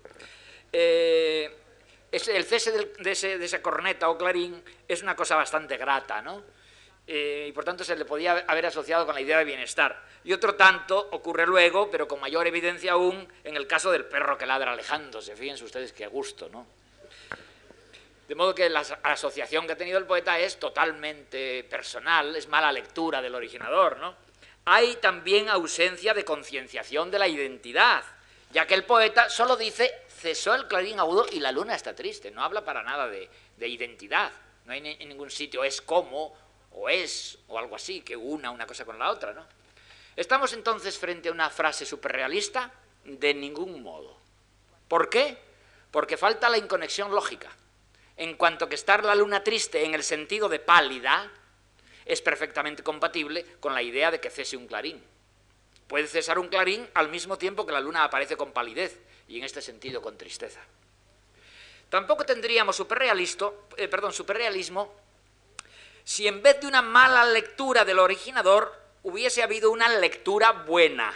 Eh, ese, el cese del, de, ese, de esa corneta o clarín es una cosa bastante grata, ¿no? Eh, y por tanto se le podía haber asociado con la idea de bienestar. Y otro tanto ocurre luego, pero con mayor evidencia aún, en el caso del perro que ladra alejándose. Fíjense ustedes qué gusto, ¿no? De modo que la asociación que ha tenido el poeta es totalmente personal, es mala lectura del originador, ¿no? Hay también ausencia de concienciación de la identidad, ya que el poeta solo dice cesó el clarín agudo y la luna está triste, no habla para nada de, de identidad, no hay en ningún sitio es como, o es, o algo así, que una una cosa con la otra, ¿no? ¿Estamos entonces frente a una frase superrealista? De ningún modo. ¿Por qué? Porque falta la inconexión lógica. En cuanto que estar la luna triste en el sentido de pálida es perfectamente compatible con la idea de que cese un clarín. Puede cesar un clarín al mismo tiempo que la luna aparece con palidez y en este sentido con tristeza. Tampoco tendríamos superrealismo, eh, perdón, superrealismo si en vez de una mala lectura del originador hubiese habido una lectura buena,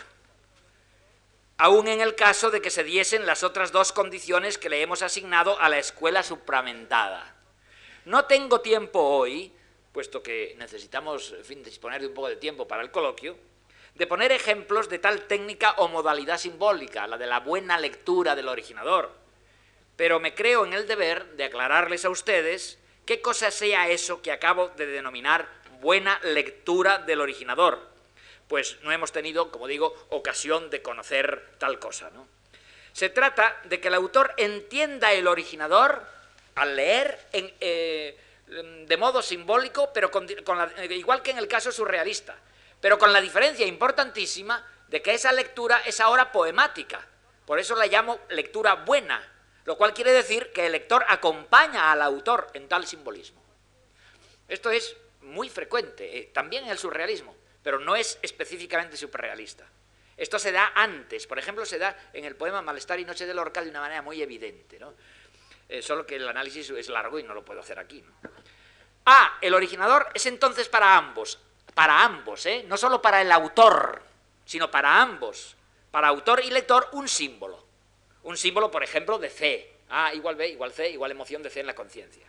aún en el caso de que se diesen las otras dos condiciones que le hemos asignado a la escuela supramentada. No tengo tiempo hoy, puesto que necesitamos, en fin, disponer de un poco de tiempo para el coloquio, de poner ejemplos de tal técnica o modalidad simbólica, la de la buena lectura del originador, pero me creo en el deber de aclararles a ustedes qué cosa sea eso que acabo de denominar buena lectura del originador, pues no hemos tenido, como digo, ocasión de conocer tal cosa, ¿no? Se trata de que el autor entienda el originador al leer en, eh, de modo simbólico, pero con, con la, igual que en el caso surrealista, pero con la diferencia importantísima de que esa lectura es ahora poemática. Por eso la llamo lectura buena, lo cual quiere decir que el lector acompaña al autor en tal simbolismo. Esto es muy frecuente, eh, también en el surrealismo, pero no es específicamente superrealista. Esto se da antes, por ejemplo, se da en el poema Malestar y Noche de Lorca de una manera muy evidente, ¿no? Eh, solo que el análisis es largo y no lo puedo hacer aquí, ¿no? Ah, el originador es entonces para ambos, para ambos, ¿eh? No solo para el autor, sino para ambos, para autor y lector, un símbolo. Un símbolo, por ejemplo, de C. A igual B, igual C, igual emoción de C en la conciencia.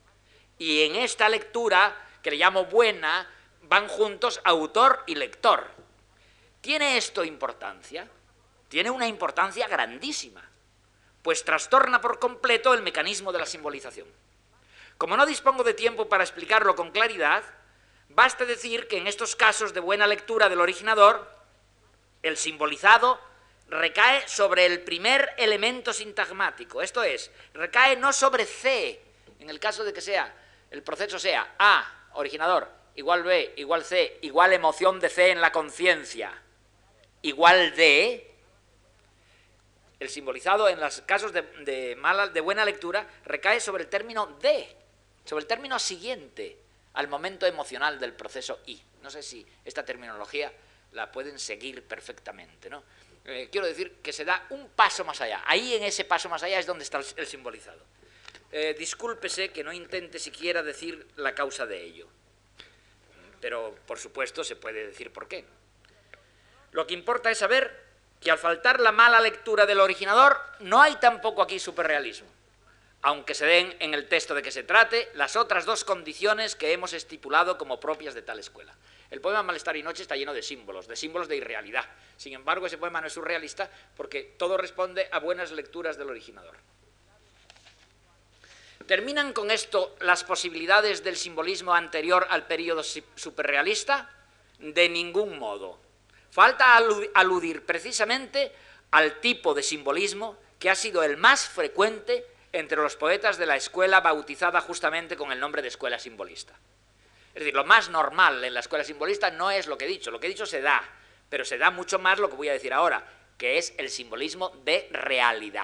Y en esta lectura, que le llamo buena, van juntos autor y lector. ¿Tiene esto importancia? Tiene una importancia grandísima, pues trastorna por completo el mecanismo de la simbolización. Como no dispongo de tiempo para explicarlo con claridad, basta decir que en estos casos de buena lectura del originador, el simbolizado recae sobre el primer elemento sintagmático, esto es, recae no sobre C, en el caso de que sea, el proceso sea A, originador, igual B, igual C, igual emoción de C en la conciencia, igual D, el simbolizado en los casos de, de, mala, de buena lectura recae sobre el término D, sobre el término siguiente al momento emocional del proceso I. No sé si esta terminología la pueden seguir perfectamente, ¿no? Eh, quiero decir que se da un paso más allá. Ahí en ese paso más allá es donde está el, el simbolizado. Eh, discúlpese que no intente siquiera decir la causa de ello, pero por supuesto se puede decir por qué. Lo que importa es saber que al faltar la mala lectura del originador no hay tampoco aquí superrealismo, aunque se den en el texto de que se trate las otras dos condiciones que hemos estipulado como propias de tal escuela. El poema Malestar y Noche está lleno de símbolos, de símbolos de irrealidad. Sin embargo, ese poema no es surrealista porque todo responde a buenas lecturas del originador. ¿Terminan con esto las posibilidades del simbolismo anterior al período superrealista? De ningún modo. Falta aludir precisamente al tipo de simbolismo que ha sido el más frecuente entre los poetas de la escuela bautizada justamente con el nombre de escuela simbolista. Es decir, lo más normal en la escuela simbolista no es lo que he dicho, lo que he dicho se da, pero se da mucho más lo que voy a decir ahora, que es el simbolismo de realidad.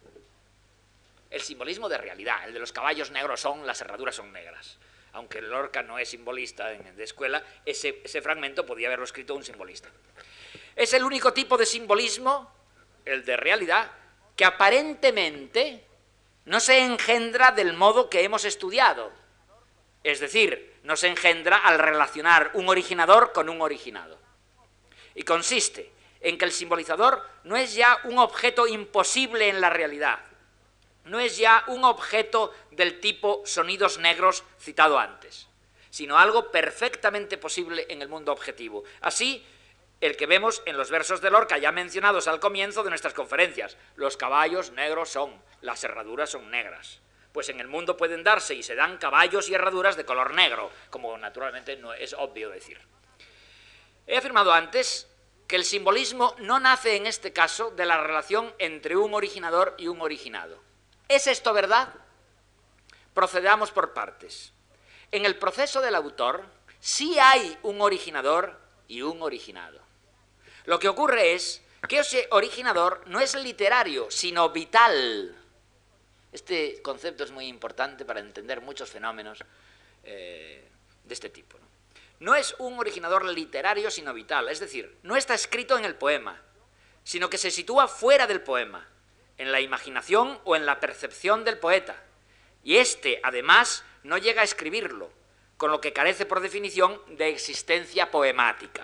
El simbolismo de realidad, el de los caballos negros son, las herraduras son negras. Aunque Lorca no es simbolista en, de escuela, ese, ese fragmento podía haberlo escrito un simbolista. Es el único tipo de simbolismo, el de realidad, que aparentemente no se engendra del modo que hemos estudiado. Es decir, no se engendra al relacionar un originador con un originado. Y consiste en que el simbolizador no es ya un objeto imposible en la realidad, no es ya un objeto del tipo sonidos negros citado antes, sino algo perfectamente posible en el mundo objetivo. Así, el que vemos en los versos de Lorca ya mencionados al comienzo de nuestras conferencias, los caballos negros son, las herraduras son negras. Pues en el mundo pueden darse y se dan caballos y herraduras de color negro, como naturalmente no es obvio decir. He afirmado antes que el simbolismo no nace en este caso de la relación entre un originador y un originado. ¿Es esto verdad? Procedamos por partes. En el proceso del autor sí hay un originador y un originado. Lo que ocurre es que ese originador no es literario, sino vital. Este concepto es muy importante para entender muchos fenómenos eh, de este tipo, ¿no? No es un originador literario, sino vital, es decir, no está escrito en el poema, sino que se sitúa fuera del poema, en la imaginación o en la percepción del poeta, y éste, además, no llega a escribirlo, con lo que carece por definición de existencia poemática.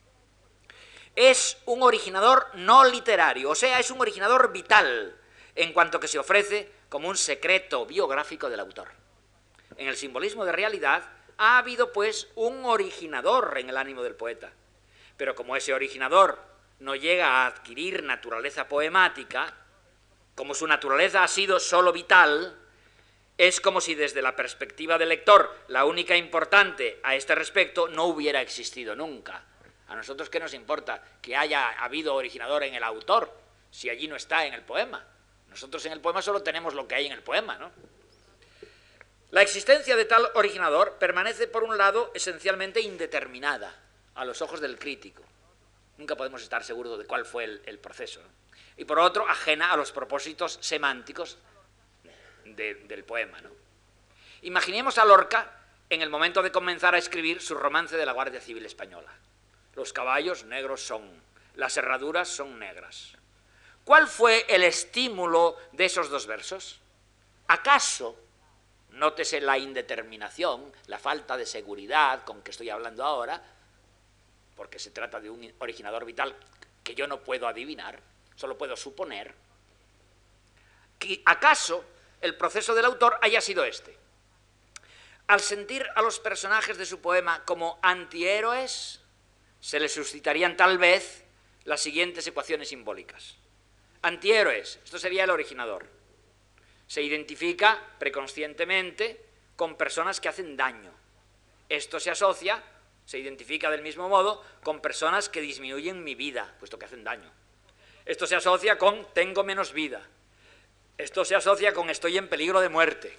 Es un originador no literario, o sea, es un originador vital, en cuanto que se ofrece como un secreto biográfico del autor. En el simbolismo de realidad ha habido, pues, un originador en el ánimo del poeta, pero como ese originador no llega a adquirir naturaleza poemática, como su naturaleza ha sido sólo vital, es como si desde la perspectiva del lector la única importante a este respecto no hubiera existido nunca. ¿A nosotros qué nos importa que haya habido originador en el autor, si allí no está en el poema? Nosotros en el poema solo tenemos lo que hay en el poema, ¿no? La existencia de tal originador permanece, por un lado, esencialmente indeterminada a los ojos del crítico. Nunca podemos estar seguros de cuál fue el, el proceso, ¿no? Y por otro, ajena a los propósitos semánticos de, del poema, ¿no? Imaginemos a Lorca en el momento de comenzar a escribir su romance de la Guardia Civil Española. Los caballos negros son, las herraduras son negras. ¿Cuál fue el estímulo de esos dos versos? ¿Acaso, nótese la indeterminación, la falta de seguridad con que estoy hablando ahora, porque se trata de un originador vital que yo no puedo adivinar, solo puedo suponer, que acaso el proceso del autor haya sido este? Al sentir a los personajes de su poema como antihéroes, se les suscitarían tal vez las siguientes ecuaciones simbólicas. Antihéroes, esto sería el originador. Se identifica preconscientemente con personas que hacen daño. Esto se asocia, se identifica del mismo modo con personas que disminuyen mi vida, puesto que hacen daño. Esto se asocia con tengo menos vida. Esto se asocia con estoy en peligro de muerte.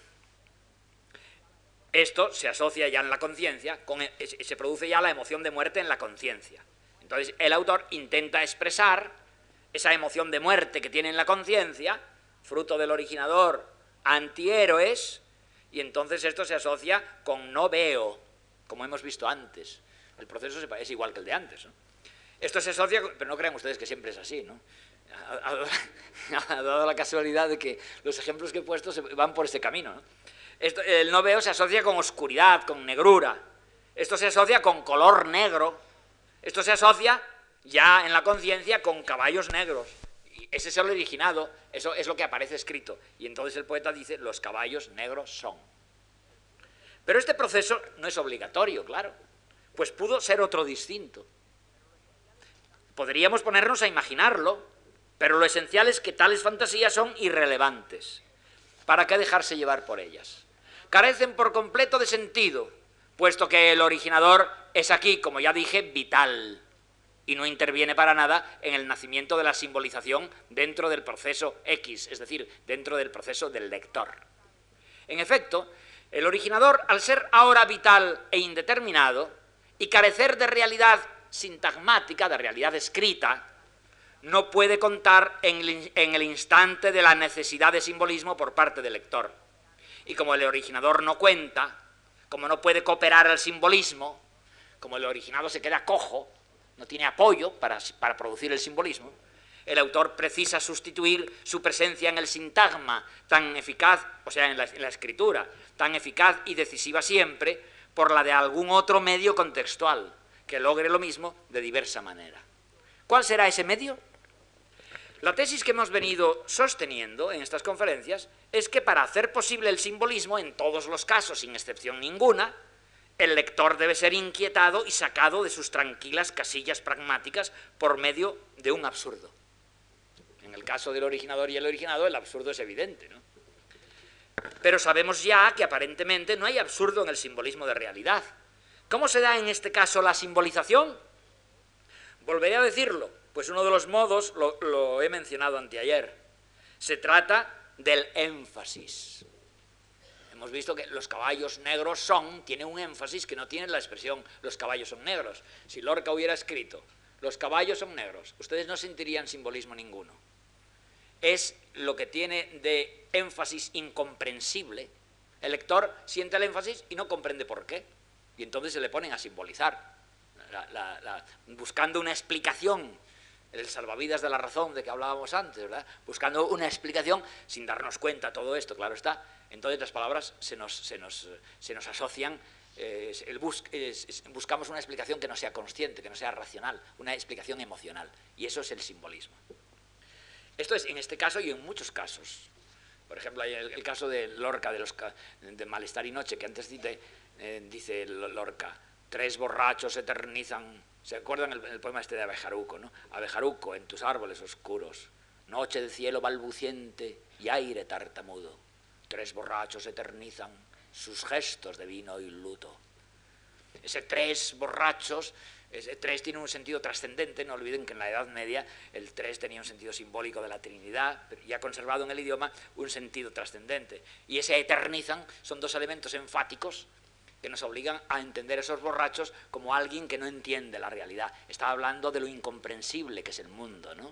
Esto se asocia ya en la conciencia, se produce ya la emoción de muerte en la conciencia. Entonces el autor intenta expresar esa emoción de muerte que tiene en la conciencia, fruto del originador antihéroes, y entonces esto se asocia con no veo, como hemos visto antes. El proceso es igual que el de antes, ¿no? Esto se asocia, pero no crean ustedes que siempre es así, ¿no? Ha dado la casualidad de que los ejemplos que he puesto van por este camino, ¿no? Esto, el no veo se asocia con oscuridad, con negrura. Esto se asocia con color negro. Esto se asocia ya en la conciencia con caballos negros. Y ese es el originado, eso es lo que aparece escrito. Y entonces el poeta dice, los caballos negros son. Pero este proceso no es obligatorio, claro, pues pudo ser otro distinto. Podríamos ponernos a imaginarlo, pero lo esencial es que tales fantasías son irrelevantes. ¿Para qué dejarse llevar por ellas? Carecen por completo de sentido, puesto que el originador es aquí, como ya dije, vital, y no interviene para nada en el nacimiento de la simbolización dentro del proceso X, es decir, dentro del proceso del lector. En efecto, el originador, al ser ahora vital e indeterminado, y carecer de realidad sintagmática, de realidad escrita, no puede contar en el, en el instante de la necesidad de simbolismo por parte del lector. Y como el originador no cuenta, como no puede cooperar al simbolismo, como el originado se queda cojo, no tiene apoyo para, para producir el simbolismo, el autor precisa sustituir su presencia en el sintagma tan eficaz, o sea, en la, en la escritura, tan eficaz y decisiva siempre, por la de algún otro medio contextual, que logre lo mismo de diversa manera. ¿Cuál será ese medio? La tesis que hemos venido sosteniendo en estas conferencias es que para hacer posible el simbolismo, en todos los casos, sin excepción ninguna, el lector debe ser inquietado y sacado de sus tranquilas casillas pragmáticas por medio de un absurdo. En el caso del originador y el originado, el absurdo es evidente, ¿no? Pero sabemos ya que aparentemente no hay absurdo en el simbolismo de realidad. ¿Cómo se da en este caso la simbolización? Volveré a decirlo, pues uno de los modos lo, lo he mencionado anteayer. Se trata del énfasis. Hemos visto que los caballos negros son, tiene un énfasis que no tiene la expresión los caballos son negros. Si Lorca hubiera escrito los caballos son negros, ustedes no sentirían simbolismo ninguno. Es lo que tiene de énfasis incomprensible. El lector siente el énfasis y no comprende por qué. Y entonces se le ponen a simbolizar, la, la, la, buscando una explicación, el salvavidas de la razón de que hablábamos antes, ¿verdad? Buscando una explicación sin darnos cuenta todo esto, claro está. Entonces las palabras se nos, se nos, se nos asocian, eh, el bus, es, es, buscamos una explicación que no sea consciente, que no sea racional, una explicación emocional. Y eso es el simbolismo. Esto es en este caso y en muchos casos. Por ejemplo, hay el, el caso de Lorca, de, los, de Malestar y Noche, que antes cite, eh, dice Lorca, tres borrachos eternizan. ¿Se acuerdan el, el poema este de Abejaruco, ¿no? Abejaruco, en tus árboles oscuros, noche de cielo balbuciente y aire tartamudo. Tres borrachos eternizan sus gestos de vino y luto. Ese tres borrachos, ese tres tiene un sentido trascendente. No olviden que en la Edad Media el tres tenía un sentido simbólico de la Trinidad, y ha conservado en el idioma un sentido trascendente. Y ese eternizan son dos elementos enfáticos que nos obligan a entender esos borrachos como alguien que no entiende la realidad. Está hablando de lo incomprensible que es el mundo, ¿no?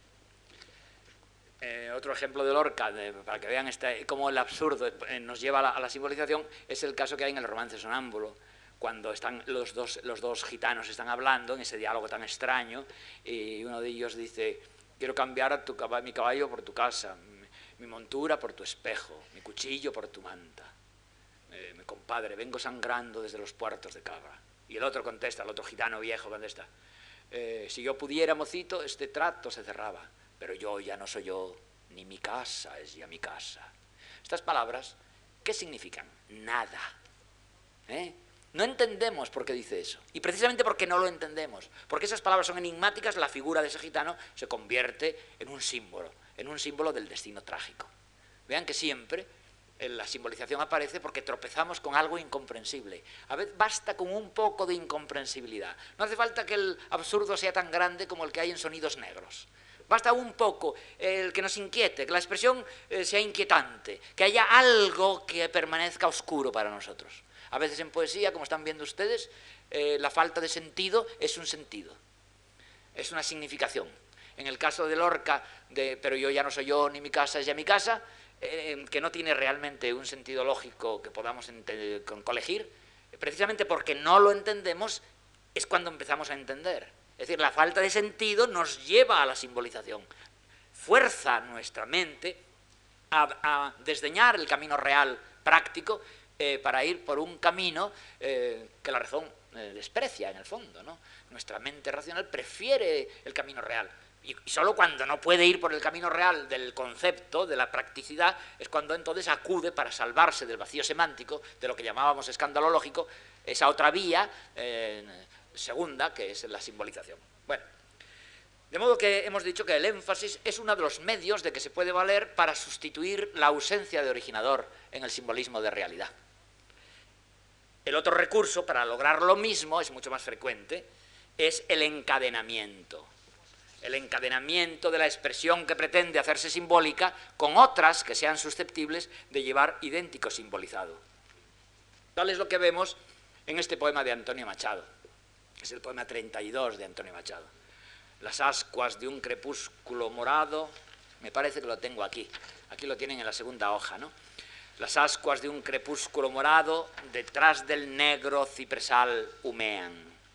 Eh, otro ejemplo de Lorca, de, para que vean este, cómo el absurdo eh, nos lleva a la, a la simbolización, es el caso que hay en el romance sonámbulo, cuando están los dos, los dos gitanos están hablando en ese diálogo tan extraño, y uno de ellos dice, quiero cambiar a tu caballo, mi caballo por tu casa, mi, mi montura por tu espejo, mi cuchillo por tu manta. Eh, mi compadre, vengo sangrando desde los puertos de Cabra. Y el otro contesta, el otro gitano viejo, ¿dónde está? Eh, si yo pudiera, mocito, este trato se cerraba, pero yo ya no soy yo, ni mi casa es ya mi casa. Estas palabras, ¿qué significan? Nada. ¿Eh? No entendemos por qué dice eso. Y precisamente porque no lo entendemos, porque esas palabras son enigmáticas, la figura de ese gitano se convierte en un símbolo, en un símbolo del destino trágico. Vean que siempre la simbolización aparece porque tropezamos con algo incomprensible. A veces basta con un poco de incomprensibilidad. No hace falta que el absurdo sea tan grande como el que hay en Sonidos Negros. Basta un poco el que nos inquiete, que la expresión eh, sea inquietante, que haya algo que permanezca oscuro para nosotros. A veces en poesía, como están viendo ustedes, eh, la falta de sentido es un sentido, es una significación. En el caso de Lorca, de, pero yo ya no soy yo, ni mi casa es ya mi casa, eh, que no tiene realmente un sentido lógico que podamos colegir, precisamente porque no lo entendemos, es cuando empezamos a entender. Es decir, la falta de sentido nos lleva a la simbolización, fuerza nuestra mente a, a desdeñar el camino real, práctico, eh, para ir por un camino eh, que la razón eh, desprecia en el fondo, ¿no? Nuestra mente racional prefiere el camino real. Y, y solo cuando no puede ir por el camino real del concepto, de la practicidad, es cuando entonces acude para salvarse del vacío semántico, de lo que llamábamos escándalo lógico, esa otra vía eh, segunda, que es la simbolización. Bueno, De modo que hemos dicho que el énfasis es uno de los medios de que se puede valer para sustituir la ausencia de originador en el simbolismo de realidad. El otro recurso para lograr lo mismo, es mucho más frecuente, es el encadenamiento. El encadenamiento de la expresión que pretende hacerse simbólica con otras que sean susceptibles de llevar idéntico simbolizado. Tal es lo que vemos en este poema de Antonio Machado. Es el poema treinta y dos de Antonio Machado. Las ascuas de un crepúsculo morado, me parece que lo tengo aquí, aquí lo tienen en la segunda hoja, ¿no? Las ascuas de un crepúsculo morado detrás del negro cipresal humean.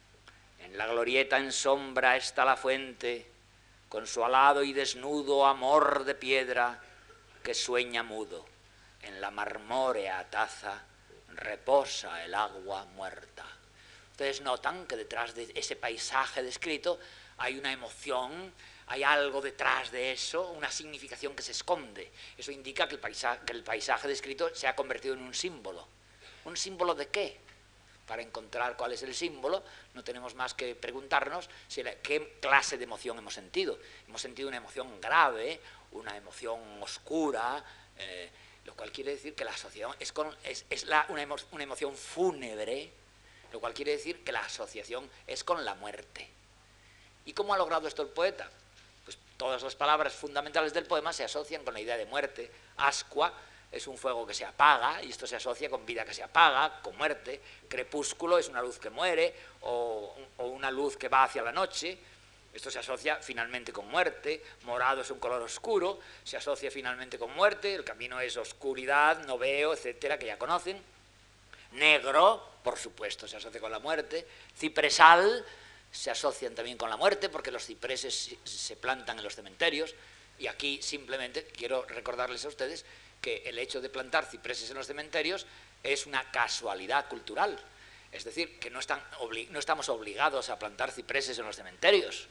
En la glorieta en sombra está la fuente, con su alado y desnudo amor de piedra que sueña mudo. En la marmórea taza reposa el agua muerta. Ustedes notan que detrás de ese paisaje descrito hay una emoción, hay algo detrás de eso, una significación que se esconde. Eso indica que el paisaje, que el paisaje descrito se ha convertido en un símbolo. ¿Un símbolo de qué? Para encontrar cuál es el símbolo, no tenemos más que preguntarnos si la, qué clase de emoción hemos sentido. Hemos sentido una emoción grave, una emoción oscura, eh, lo cual quiere decir que la asociación es, con, es, es la, una, emo, una emoción fúnebre, lo cual quiere decir que la asociación es con la muerte. ¿Y cómo ha logrado esto el poeta? Pues todas las palabras fundamentales del poema se asocian con la idea de muerte. Ascua es un fuego que se apaga, y esto se asocia con vida que se apaga, con muerte. Crepúsculo es una luz que muere, o, o una luz que va hacia la noche. Esto se asocia finalmente con muerte. Morado es un color oscuro, se asocia finalmente con muerte. El camino es oscuridad, no veo, etcétera, que ya conocen. Negro, por supuesto, se asocia con la muerte. Cipresal se asocian también con la muerte, porque los cipreses se plantan en los cementerios. Y aquí simplemente quiero recordarles a ustedes que el hecho de plantar cipreses en los cementerios es una casualidad cultural. Es decir, que no, están obli- no estamos obligados a plantar cipreses en los cementerios.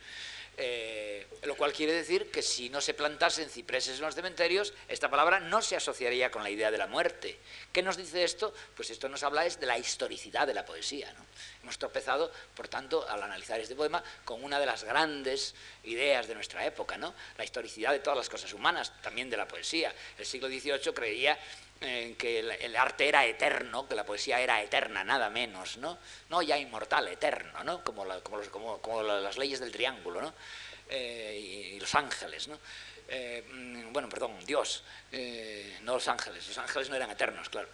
Eh, lo cual quiere decir que si no se plantasen cipreses en los cementerios, esta palabra no se asociaría con la idea de la muerte. ¿Qué nos dice esto? Pues esto nos habla es de la historicidad de la poesía, ¿no? Hemos tropezado, por tanto, al analizar este poema, con una de las grandes ideas de nuestra época, ¿no? La historicidad de todas las cosas humanas, también de la poesía. El siglo dieciocho creía eh, que el, el arte era eterno, que la poesía era eterna, nada menos, ¿no? No ya inmortal, eterno, ¿no? Como, la, como, los, como, como las leyes del triángulo, ¿no? Eh, y, y los ángeles, ¿no? Eh, bueno, perdón, Dios, eh, no los ángeles, los ángeles no eran eternos, claro.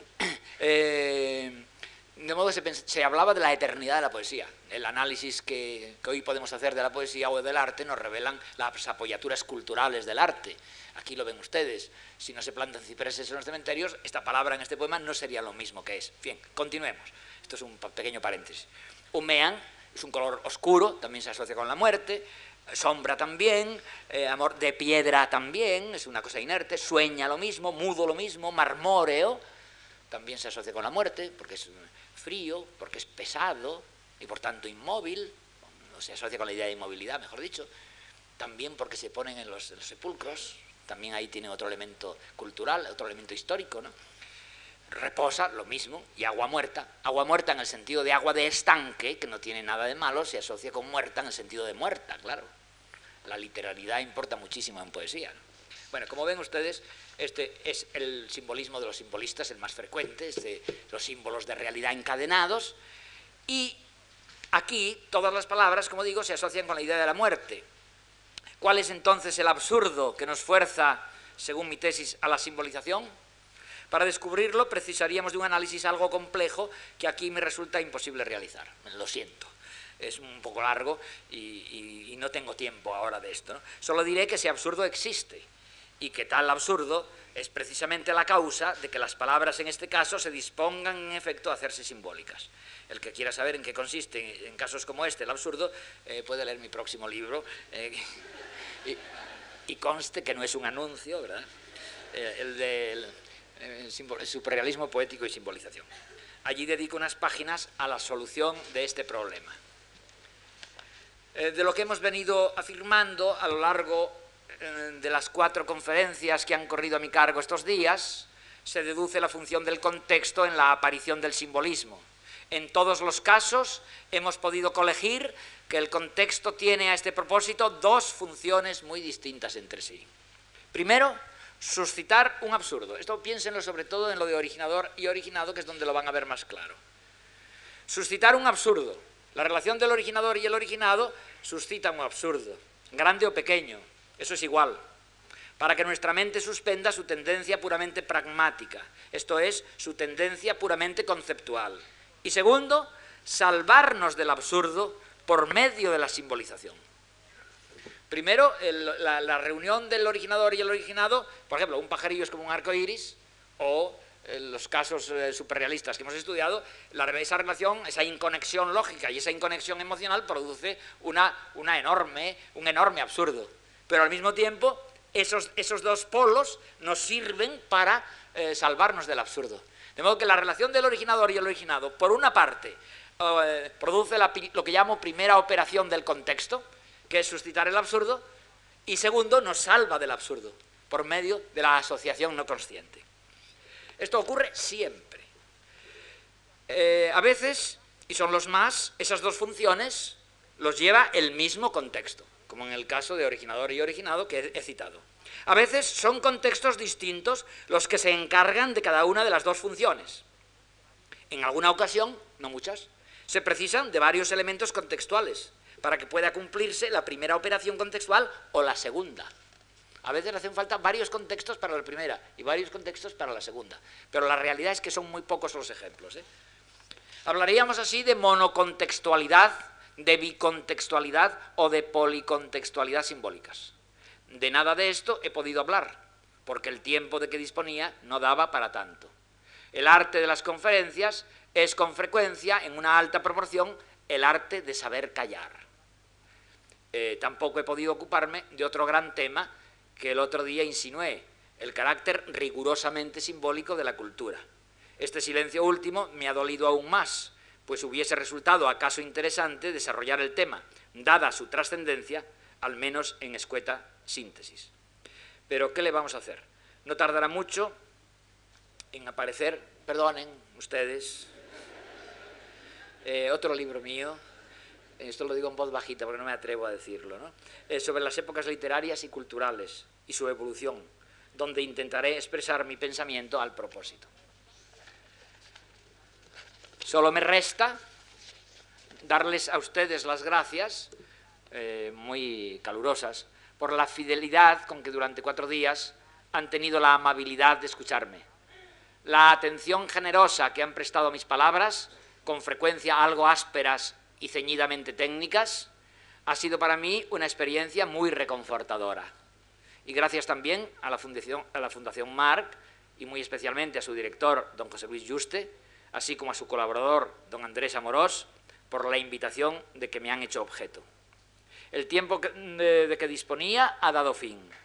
Eh, de modo que se, se hablaba de la eternidad de la poesía. El análisis que, que hoy podemos hacer de la poesía o del arte nos revelan las apoyaturas culturales del arte. Aquí lo ven ustedes. Si no se plantan cipreses en los cementerios, esta palabra en este poema no sería lo mismo que es. Bien, continuemos. Esto es un pequeño paréntesis. Humean es un color oscuro, también se asocia con la muerte. Sombra también, eh, amor de piedra también, es una cosa inerte. Sueña lo mismo, mudo lo mismo, marmóreo también se asocia con la muerte, porque es frío, porque es pesado y por tanto inmóvil, o se asocia con la idea de inmovilidad, mejor dicho. También porque se ponen en los, en los sepulcros, también ahí tiene otro elemento cultural, otro elemento histórico, ¿no? Reposa, lo mismo, y agua muerta. Agua muerta en el sentido de agua de estanque, que no tiene nada de malo, se asocia con muerta en el sentido de muerta, claro. La literalidad importa muchísimo en poesía, ¿no? Bueno, como ven ustedes, este es el simbolismo de los simbolistas, el más frecuente, es de los símbolos de realidad encadenados, y aquí todas las palabras, como digo, se asocian con la idea de la muerte. ¿Cuál es entonces el absurdo que nos fuerza, según mi tesis, a la simbolización? Para descubrirlo precisaríamos de un análisis algo complejo que aquí me resulta imposible realizar, lo siento. Es un poco largo y, y, y no tengo tiempo ahora de esto, ¿no? Solo diré que ese absurdo existe y que tal absurdo es precisamente la causa de que las palabras en este caso se dispongan en efecto a hacerse simbólicas. El que quiera saber en qué consiste en casos como este el absurdo, eh, puede leer mi próximo libro eh, y, y conste que no es un anuncio, ¿verdad? Eh, el del el surrealismo poético y simbolización. Allí dedico unas páginas a la solución de este problema. Eh, de lo que hemos venido afirmando a lo largo de las cuatro conferencias que han corrido a mi cargo estos días, se deduce la función del contexto en la aparición del simbolismo. En todos los casos hemos podido colegir que el contexto tiene a este propósito dos funciones muy distintas entre sí. Primero, suscitar un absurdo. Esto piénsenlo sobre todo en lo de originador y originado, que es donde lo van a ver más claro. Suscitar un absurdo. La relación del originador y el originado suscita un absurdo, grande o pequeño, eso es igual, para que nuestra mente suspenda su tendencia puramente pragmática, esto es, su tendencia puramente conceptual. Y segundo, salvarnos del absurdo por medio de la simbolización. Primero, el, la, la reunión del originador y el originado, por ejemplo, un pajarillo es como un arco iris, o en los casos eh, superrealistas que hemos estudiado, la, esa relación, esa inconexión lógica y esa inconexión emocional produce una, una enorme, un enorme absurdo. Pero al mismo tiempo, esos, esos dos polos nos sirven para eh, salvarnos del absurdo. De modo que la relación del originador y el originado, por una parte, eh, produce la, lo que llamo primera operación del contexto, que es suscitar el absurdo, y segundo, nos salva del absurdo, por medio de la asociación no consciente. Esto ocurre siempre. Eh, a veces, y son los más, esas dos funciones los lleva el mismo contexto, como en el caso de originador y originado que he, he citado. A veces son contextos distintos los que se encargan de cada una de las dos funciones. En alguna ocasión, no muchas, se precisan de varios elementos contextuales para que pueda cumplirse la primera operación contextual o la segunda. A veces hacen falta varios contextos para la primera y varios contextos para la segunda, pero la realidad es que son muy pocos los ejemplos, ¿eh? Hablaríamos así de monocontextualidad, de bicontextualidad o de policontextualidad simbólicas. De nada de esto he podido hablar, porque el tiempo de que disponía no daba para tanto. El arte de las conferencias es con frecuencia, en una alta proporción, el arte de saber callar. Eh, tampoco he podido ocuparme de otro gran tema que el otro día insinué, el carácter rigurosamente simbólico de la cultura. Este silencio último me ha dolido aún más, pues hubiese resultado acaso interesante desarrollar el tema, dada su trascendencia, al menos en escueta síntesis. Pero, ¿qué le vamos a hacer? No tardará mucho en aparecer, perdonen ustedes, eh, otro libro mío, esto lo digo en voz bajita porque no me atrevo a decirlo, ¿no? Eh, sobre las épocas literarias y culturales y su evolución, donde intentaré expresar mi pensamiento al propósito. Solo me resta darles a ustedes las gracias, eh, muy calurosas, por la fidelidad con que durante cuatro días han tenido la amabilidad de escucharme, la atención generosa que han prestado a mis palabras, con frecuencia algo ásperas y ceñidamente técnicas, ha sido para mí una experiencia muy reconfortadora. Y gracias también a la Fundación, a la Fundación Marc, y muy especialmente a su director, don José Luis Juste, así como a su colaborador, don Andrés Amorós, por la invitación de que me han hecho objeto. El tiempo que, de, de que disponía ha dado fin.